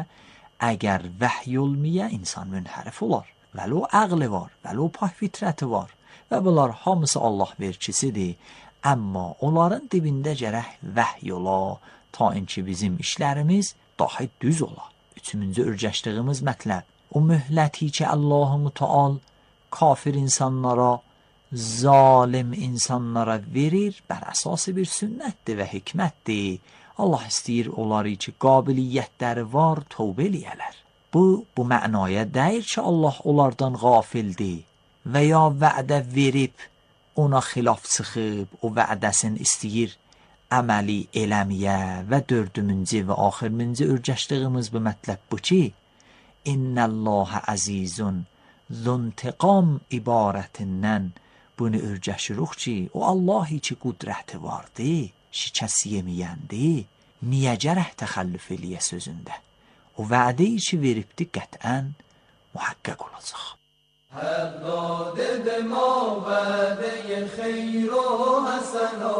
əgər vəhy olmaya insan münhərif olar. Vəli o əqli var, vəli o pay fitrəti var və bunlar hamısı Allah verkisidir, amma onların dibində gərək vəhy ola, ta inki bizim işlərimiz daha düz ola. Üçüncü örgəşdiyimiz mətləb, o mühləti ki Allah-u Teala kafir insanlara, zalim insanlara verir, bər əsası bir sünnətdir və hikmətdir. Allah istəyir onları ki, qabiliyyətləri var, tövbə eləyələr. Bu, bu mənaya deyir ki, Allah onlardan qafildir və ya vədə verib, ona xilaf çıxıb, o vədəsin istəyir əməli eləməyə və dördümüncü və axırıncı örgəşdiyimiz bu mətləb bu ki, İnnəllahə əzizun zuntiqam ibarətindən bunu örgəşirik ki, o Allahi ki qudrəti vardır, şikəs yeməyəndir, niyə gərək təxəllüf eləyə sözündə? O vədə-i ki veribdi qətən muhaqqaq olacaq. Hər dadə be ma vədə-i xeyr o həsəna,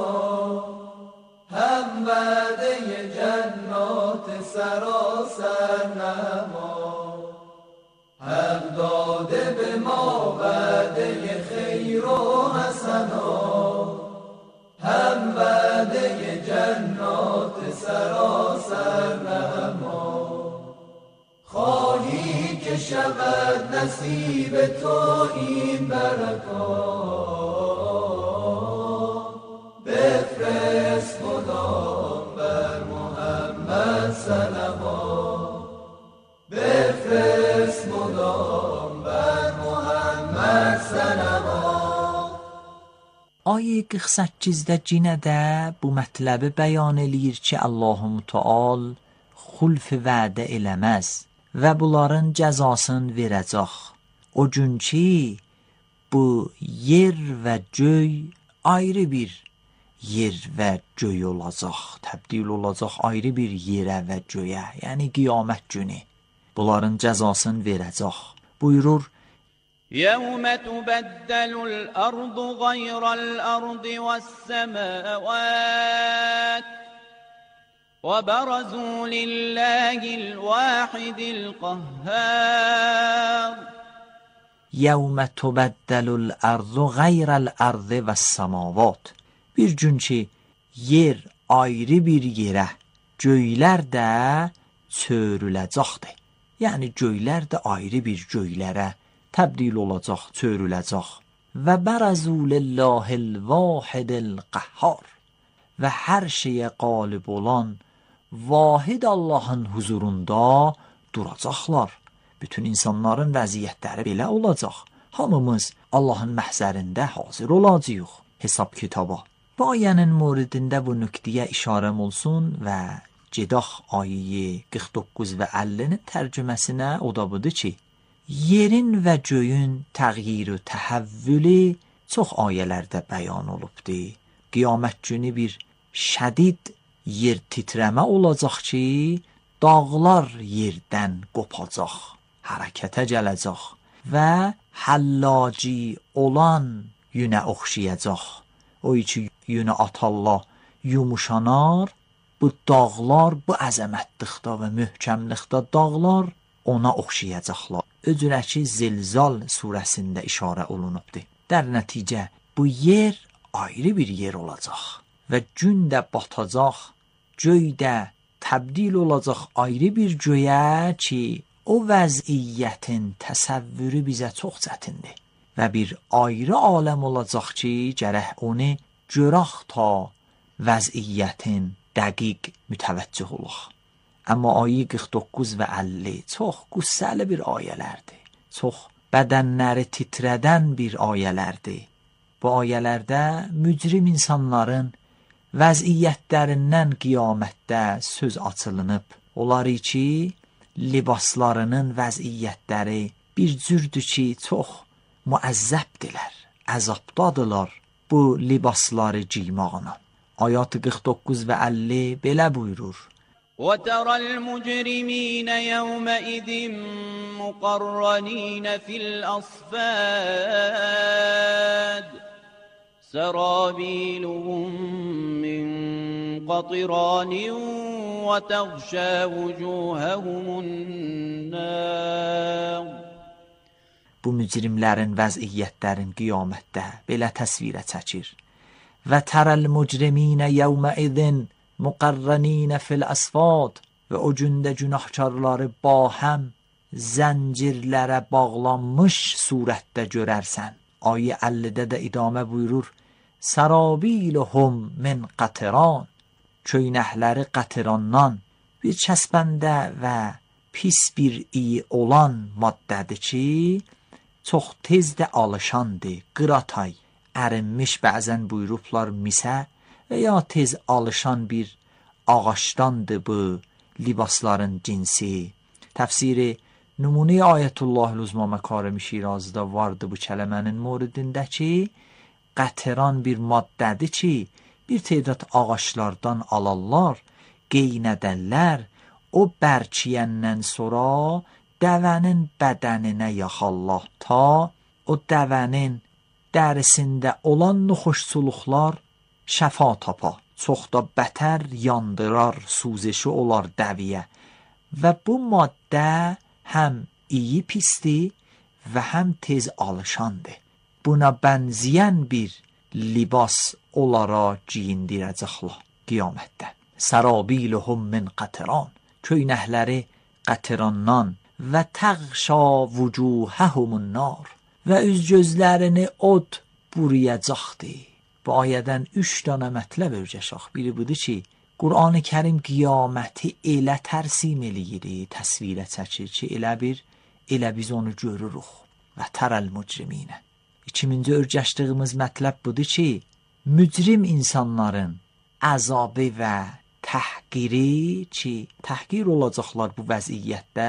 həm vədə-i cənnat sərasər nəma. Hər dadə be ma vədə-i xeyr o həsəna, həm vədə-i cənnat sərasər nəma. خواهی که شود نصیب تو این برکات، بفرست مدام بر محمد صلوات، بفرست مدام بر محمد صلوات. آیه qırx səkkizdə cinə də bu mətləbi bəyan eləyir ki, Allah-u Teala xulf vədə eləməz və bunların cəzasını verəcək. O gün ki, bu yer və göy ayrı bir yer və göy olacaq, təbdil olacaq ayrı bir yerə və göyə, yəni qiyamət günü. Bunların cəzasını verəcək. Buyurur, يَوْمَ تُبَدَّلُ الْأَرْضُ غَيْرَ الْأَرْضِ وَالسَّمَاوَاتُ وَبَرَزُوا لِلَّهِ الْوَاحِدِ الْقَهَّارِ. يَوْمَ تُبَدَّلُ الْأَرْضُ غَيْرَ الْأَرْضِ وَالسَّمَاوَاتُ. Bir gün ki, yer ayrı bir yerə, göylər də çörüləcəkdir. Yəni göylər də ayrı bir göylərə təbdil olacaq, çörüləcək. Və bərəzu lillahil vahidil qəhhar, və hər şeyə qalib olan vahid Allahın huzurunda duracaqlar. Bütün insanların vəziyyətləri belə olacaq. Hamımız Allahın məhzərində hazır olacağıq hesab kitaba. Bu ayənin moridində bu nöqtəyə işarəm olsun və gedək ayəyi qırx doqquz və əlli'nin tərcüməsinə. O da budur ki, yerin və göyün təğyir və təhəvvülü çox ayələrdə bəyan olubdur. Qiyamət günü bir şədid yer titrəmə olacaq ki, dağlar yerdən qopacaq, hərəkətə gələcək və həllaci olan yünə oxşayacaq. O ki, yünə atalla yumuşanar, bu dağlar, bu əzəmətlikdə və möhkəmlikdə dağlar ona oxşayacaqlar. Öcürəki Zilzal surəsində işarə olunubdur. Dər nəticə, bu yer ayrı bir yer olacaq və gün də batacaq, göy də təbdil olacaq ayrı bir göyə ki, o vəziyyətin təsəvvürü bizə çox çətindir. Və bir ayrı aləm olacaq ki, gərək onu görək ta vəziyyətin dəqiq mütəvəccüh olaq. Amma ayə qırx doqquz və əlli çox qüssəli bir ayələrdir. Çox bədənləri titrədən bir ayələrdir. Bu ayələrdə mücrim insanların vəziyyətlərindən qiyamətdə söz açılınıb. Onları ki, libaslarının vəziyyətləri bir cürdür ki, çox müəzzəbdirlər, əzabdadılar bu libasları giymağına. Ayat qırx doqquz və əlli belə buyurur. وَتَرَى الْمُجْرِمِينَ يَوْمَئِذٍ مُقَرَّنِينَ فِي الْأَصْفَادِ سَرَابِيلُهُم مِّن قَطِرَانٍ وَتَغْشَى وُجُوهَهُمُ النَّارُ. Bu mücrimlərin vəziyyətlərin qiyamətdə belə təsvirə çəkir. Və tərəl mücriminə yevməidin müqərrəninə fil əsfad, və o gündə günahkarları bahəm zəncirlərə bağlanmış surətdə görərsən. Ayə əllidə də idamə buyurur. Sərabiluhum min qatiran, köynəkləri qatirandan bir kəsbəndə və pis bir iyi olan maddədir ki, çox tez də alışandır, qıratay, ərinmiş bəzən buyurublar misə və ya tez alışan bir ağaçdandır bu libasların cinsi. Təfsiri Numuni Ayətullahil-Uzma Məkarimi Şirazıda vardı bu kələmənin moridində ki, qatiran bir maddədir ki, bir tədad ağaçlardan alarlar, qeynədərlər, o bərkiyəndən sonra dəvənin bədəninə yaxallah ta o dəvənin dərisində olan nuxuşçuluqlar şəfa tapa. Çox da bətər yandırar, suzişi olar dəviyə. Və bu maddə həm iyi pisdir və həm tez alışandır. Buna bənzəyən bir libas onlara giyindirəcəklər qiyamətdə. Sərabiluhum min qatiran, köynəkləri qatirandan və təğşa vücuhəhumun nar, və üz gözlərini od buruyacaqdır. Bu ayədən üç dənə mətləb örgəşək. Biri budur ki, Qur'an-ı Kərim qiyaməti elə tərsim eləyir, təsvirə çəkir ki, elə bir, elə biz onu görürük. Və tərəl mücriminə. İkinci örgəşdiyimiz mətləb budur ki, mücrim insanların əzabı və təhqiri ki, təhqir olacaqlar bu vəziyyətdə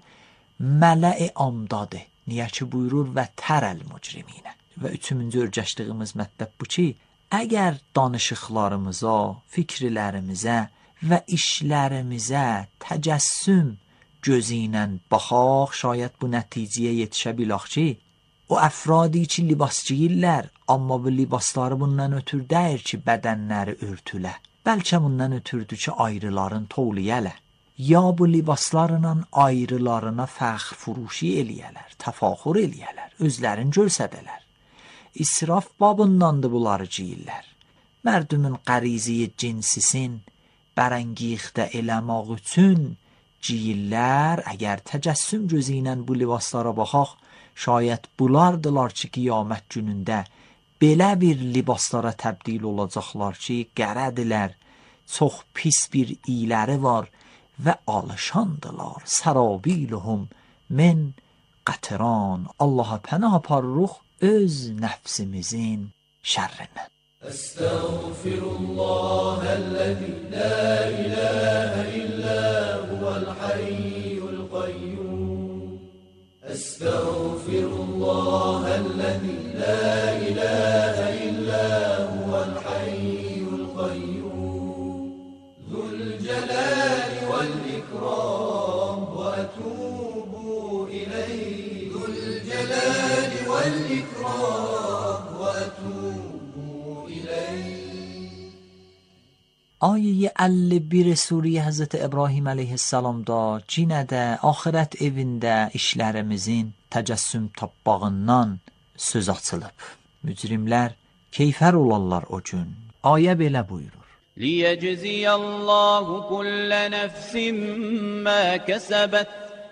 mələ-i amdadır. Niyə ki buyurur və tərəl mücriminə. Və üçüncü örgəşdiyimiz mətləb bu ki, əgər danışıqlarımıza, fikirlərimizə və işlərimizə təcəssüm gözü ilə baxaq, şayət bu nəticəyə yetişə bilək ki, o əfradi ki libas giyirlər, amma bu libasları bundan ötür deyir ki, bədənləri örtülə. Bəlkə bundan ötürdü ki, ayrıların tovliyələ. Ya bu libaslarla ayrılarına fəxr furuşi eləyələr, təfaxur eləyələr, özlərini görsədələr. İsraf babındandır bunları giyirlər. Mərdümün qəriziyi cinsisin bərəngixdə eləmək üçün təciyirlər, əgər təcəssüm gözü ilə bu libaslara baxaq, şayət bulardılar ki, qiyamət günündə belə bir libaslara təbdil olacaqlar ki, qərədilər, çox pis bir iyləri var və alışandılar. Sərabiluhum min qətran. Allaha pənah aparırıq öz nəfsimizin şərrindən. أستغفر الله الذي لا إله إلا هو الحي القيوم أستغفر الله الذي لا إله إلا هو الحي القيوم ذو الجلال والإكرام وأتوب إليه ذو الجلال والإكرام وأتوب Ayəyə əlli bir Suriyə Həzrəti İbrahim əleyhissalamda cinədə, axirət evində işlərimizin təcəssüm tabbağından söz açılıb. Mücrimlər keyfər olarlar o gün. Ayə belə buyurur. Liyəcziyəllahu kullə nəfsin mə kəsəbət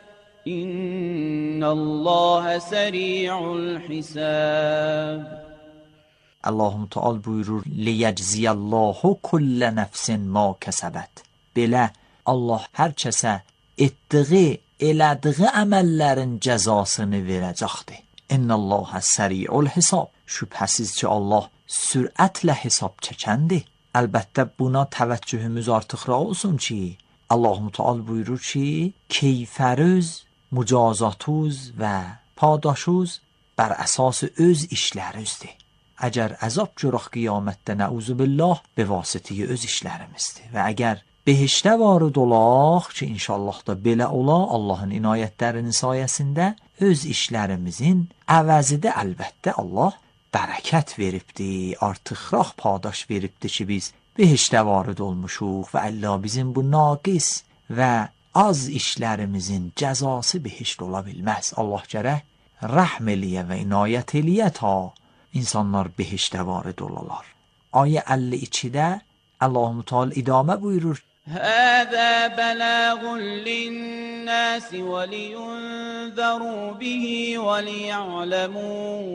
İnnəlləhə səri'ul hisəb. Allahum Teala buyurur liyəcziyəllahu kullə nəfsin ma kəsəbət. Belə Allah hər kəsə etdiyi, elədiyi əməllərin cəzasını verəcəkdir. İnnəlləhə səri'ul hisab. Şübhəsiz ki Allah sürətlə hesab çəkəndir. Əlbəttə buna təvəccühümüz artıqraq olsun ki Allahum Teala buyurur ki keyfərüz, mücazatuz və padaşuz bər əsas öz işlərizdir. Əgər əzab görək qiyamətdə nəuzu billah be vasitəyə öz işlərimizdir və əgər behiştə varid olaq ki inşallah da belə ola Allahın inayətlərinin sayəsində öz işlərimizin əvəzidə əlbəttə Allah bərəkət veribdir, artıqraq padaş veribdir ki biz behiştə varid olmuşuq və əllə bizim bu naqis və az işlərimizin cəzası behişt ola bilməz. Allah gərək rəhm eləyə və inayət eləyə ta insanlar behiştə varid olalar. Ayə əlli ikidə Allah-u Teala idamə buyurur. Həzə bələğun linnəsi və liyunzəru bihi və liya'ləmu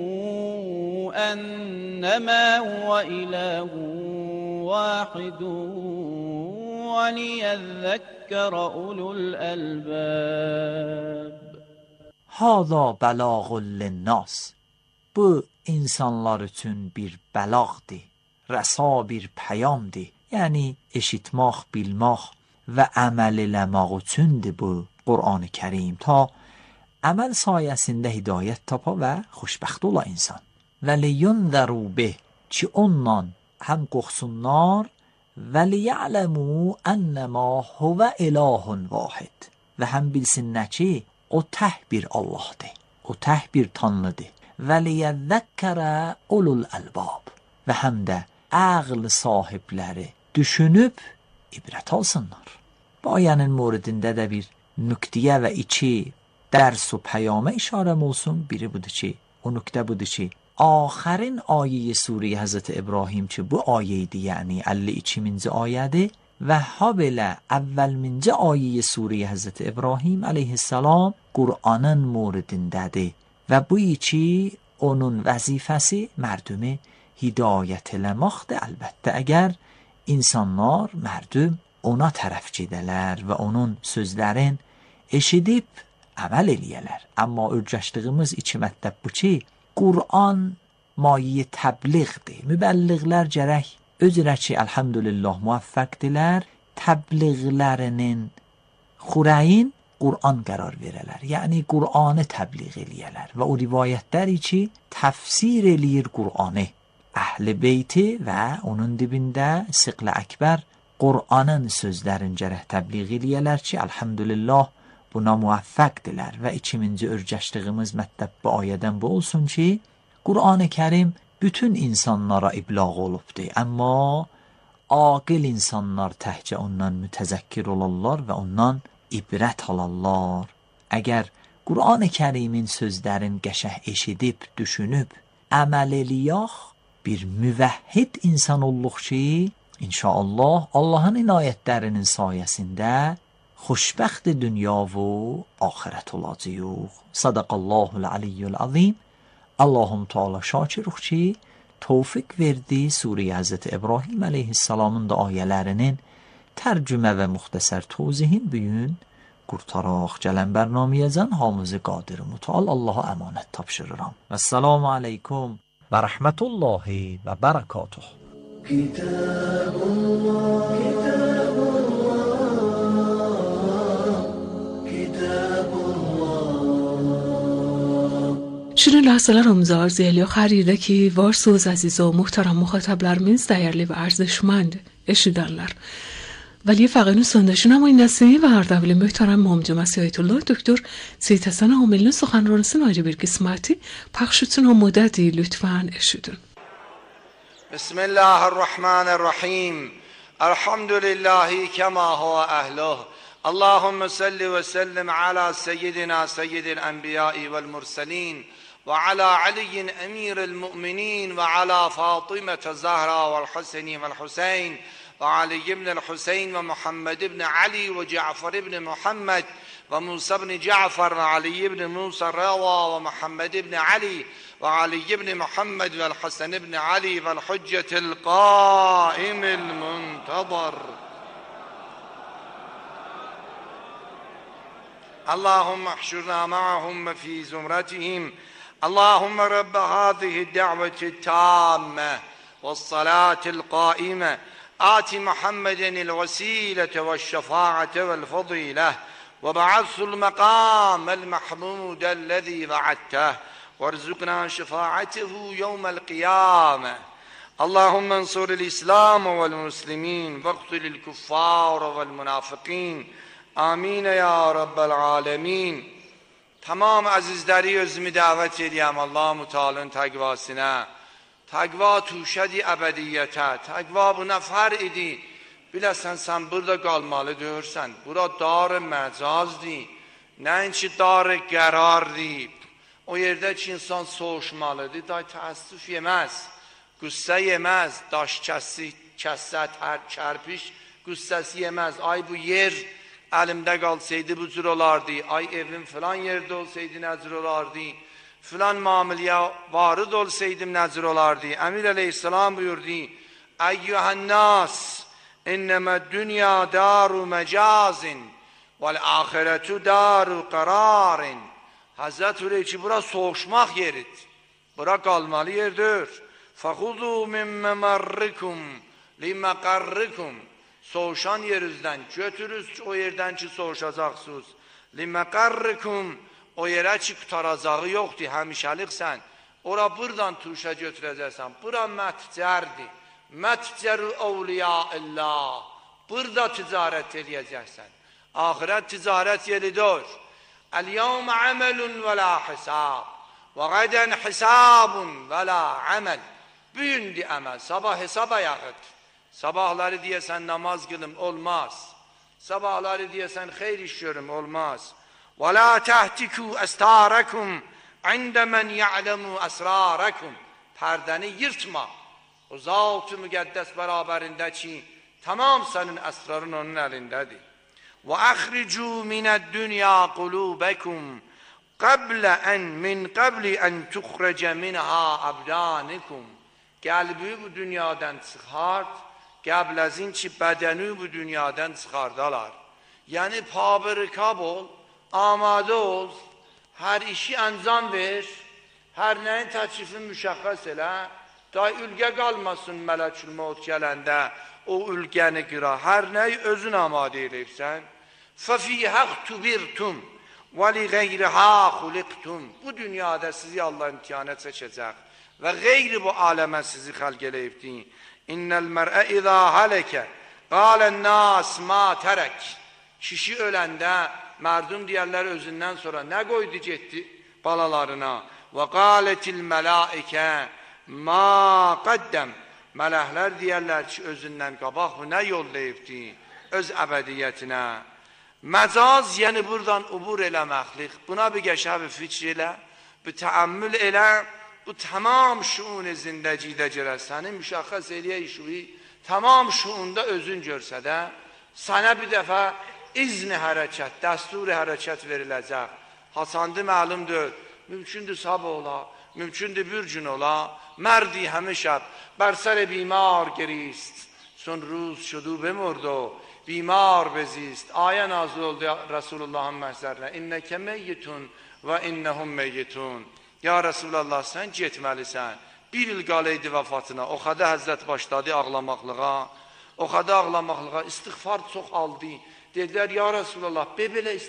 ənəmə huvə iləhun vahidun və liyəzzəkkərə ulul əlbəb. Həzə bələğun linnəs. Bu insanlar üçün bir bəlağdır, rəsa bir pəyamdır. Yəni eşitmək, bilmək və əməl eləmək üçündür bu Qur'an-ı Kərim ta əməl sayəsində hidayət tapa və xoşbəxt ola insan. Və liyunzəru bih ki ondan həm qorxsunlar və liya'ləmu ənəmə huvə ilahun vahid və həm bilsinlər ki o tək bir Allahdır, o tək bir Tanrıdır. Və liyəzzəkkərə ulul əlbab və həm də əql sahibləri düşünüb ibrət alsınlar. Bu ayənin moridində də bir nüqtiyə və iki dərs و پیامه işarəm olsun. Biri budur ki, o nüqtə budur ki, آخرین آیه سوره حضرت ابراهیم که bu ayeydi, yəni əlli ikinci ayədir və habelə əvvəlmincə ayə surə Həzrət İbrahim əleyhissalam Qur'anın moridindədir və bu iki onun vəzifəsi mərdumi hidayət eləməkdir. Əlbəttə əgər insanlar, mərdum ona tərəf gedələr və onun sözlərin eşidib əməl eləyələr. Amma örgəşdiyimiz iki mətləb bu ki, Qur'an mayə təbliğdir. Mübəlliğlər gərək özürə ki, əlhamdülillah müvəffəqdirlər, təbliğlərinin xurəyin Qur'an qərar verələr. Yəni Qur'anı təbliğ eləyələr və o rivayətləri ki, təfsir eləyir Qur'anı. Əhl-i beyti və onun dibində Siql-i Əkbər Qur'anın sözlərin gərək təbliğ eləyələr ki, əlhamdülillah buna müvəffəqdirlər. Və ikinci örgəşdiyimiz mətləb bu ayədən bu olsun ki, Qur'an-ı Kərim bütün insanlara iblağ olubdur. Amma aqil insanlar təhcə ondan mütəzəkkir olarlar və ondan ibrət alarlar. Əgər Qur'an-ı Kərimin sözlərin qəşəh eşidib, düşünüb, əməl eləyək, bir müvəhhid insan olluq ki, inşallah Allahın inayətlərinin sayəsində خوشبخت دنیا و آخرت olacağıq. صدق الله العلی العظیم. Allahum Teala şakirıq tevfik verdi Sure Hazreti İbrahim aleyhisselamın da ayələrinin tərcümə və müxtəsər tövzihin bugün qurtaraq. Gələn bərnaməyəcən hamızı qadir müteal Allaha əmanət tapşırıram. Vəssalamu aleykum və rəhmətullahi və bərəkatuh. Kitabullah, Şirin ləhsələr omuzlar zeyli xərirdəki varsınız əziz o muhtaram muxatablarımız, dəyərli və ərzişmənd eşidənlər. Vəliyə Fəqinin söndəşin amayınəsi və Ərdəbili möhtərəm mumcu Məsihəyətullah Doktor Seyid Həsən Amilinin suxanrانısının ayrı bir qisməti پخش üçün آماده‌اید. لطفاً eşidin. بسم الله الرحمن الرحيم الحمد لله كما هو أهله اللهم صل وسلم على سيدنا سيد الأنبياء والمرسلين وعلى علي أمير المؤمنين وعلى فاطمة الزهراء والحسن والحسين وعلي بن الحسين ومحمد بن علي وجعفر بن محمد وموسى بن جعفر وعلي بن موسى الرضا ومحمد بن علي وعلي بن محمد والحسن بن علي والحجة القائم المنتظر اللهم احشرنا معهم في زمرتهم اللهم رب هذه الدعوة التامة والصلاة القائمة آت محمد الوسيلة والشفاعة والفضيلة وبعث المقام المحمود الذي وعدته وارزقنا شفاعته يوم القيامة اللهم انصر الإسلام والمسلمين واقتل الكفار والمنافقين آمین یا رب العالمین. Tamam azizləri özümü dəvət edirəm Allah Müteala'nın təqvasına. Təqva tuşədi əbədiyyətə. Təqva buna fər idi. Biləsən sən burada qalmalı deyirsən. Bura dar məcazdır. Nəinki dar qərardır. O yerdə ki insan soğuşmalıdır. Day təəssüf yeməz. Qüssə yeməz. Daş kəsi, kəsə, tər, kərpiş qüssəsi yeməz. Ay bu yer əlimdə qalsaydı bu cür olardı. Ay evim filan yerdə olsaydı nə cür olardı. Filan mamuliyə varid olsaydım nə cür olardı. Əmir əleyhissalam buyurdu. Əyyuhənnas innəmə dünya daru məcazin vəl-əxirətü daru qərarin. Həzrət buyuruyor ki bura soğuşmaq yeridir. Bura qalmalı yerdir. Fəxudu min məmərrikum liməqərrikum. Soğuşan yerinizdən götürüz ki o yerdən ki soğuşacaqsınız. Liməqərrikum, o yerə ki qutaracağı yoxdur, həmişəliksən. Ora buradan tuşa götürəcəksən. Bura mətcərdir. Mətcəru əvliyaillah. Burada ticarət edəcəksən. Ahirət ticarət yeridir. Əl-yevmə əməlun və la hisab. Və qədən hisabun və la əməl. Bugündür əməl, sabah hesab ayağıdır. Sabahları deyəsən namaz qılım, olmaz. Sabahları deyəsən xeyr iş görüm, olmaz. وَلَا تَحْتِكُوا أَسْتَارَكُمْ عِنْدَ مَنْ يَعْلَمُوا أَسْرَارَكُمْ. Pərdəni yırtma. O zat-ı müqəddəs bərabərində ki, tamam sənin əsrarın onun əlindədir. وَأَخْرِجُوا مِنَ الدُّنْيَا قُلُوبَكُمْ قَبْلَ أَنْ مِنْ قَبْلِ أَنْ تُخْرَجَ مِنْهَا أَبْدَانِكُمْ. Qəlbi bu dünyadan çıxart, qəbl əzin ki, bədəni bu dünyadan çıxardalar. Yəni, pabırikab ol, amadə ol, hər işi əncam ver, hər nəyin təklifini müşəxəs elə, day ülgə qalmasın mələkül mövt gələndə, o ülgəni qıra, hər nəyi özün amadə eləyirsən. فَفِيهَا اخْتُبِرْتُمْ وَلِغَيْرِهَا خُلِقْتُمْ. Bu dünyada sizi Allah imtihana çəkəcək və qeyri bu aləmə sizi xəlq eləyibdir. İnnəl mər'ə izə hələkə qalən nas ma tərək. Kişi öləndə mərdum deyərlər özündən sonra nə qoydu getdi balalarına. Və qalətil mələikə ma qəddəm. Mələklər deyərlər ki, özündən qabaq bu nə yollayıbdi öz əbədiyyətinə. Məcaz, yəni buradan ubur eləməklik. Buna bir qəşəb fikr elə, bir təəmmül elə. Bu tamam şuun zindəcidə görə səni müşəxəs eləyə işuyi tamam şuunda özün görsə də sənə bir dəfə izni hərəkət, dəsturi hərəkət veriləcək. Hasandı məlumdur, mümkündür sabah ola, mümkündür bir gün ola. مردی همه شب بر سر بیمار گریست، چون روز شد و بمرد و بیمار بزیست. آیه نازل oldu Resulullah'ın məhzərinə. İnnəkə meyyitun və innəhum meyyitun. Ya Resulallah, sən getməlisən. Bir il qalıydı vəfatına. O xədə Həzrət başladı ağlamaqlığa. O xədə ağlamaqlığa istiğfar çox aldı. Dedilər, ya Resulallah, be belə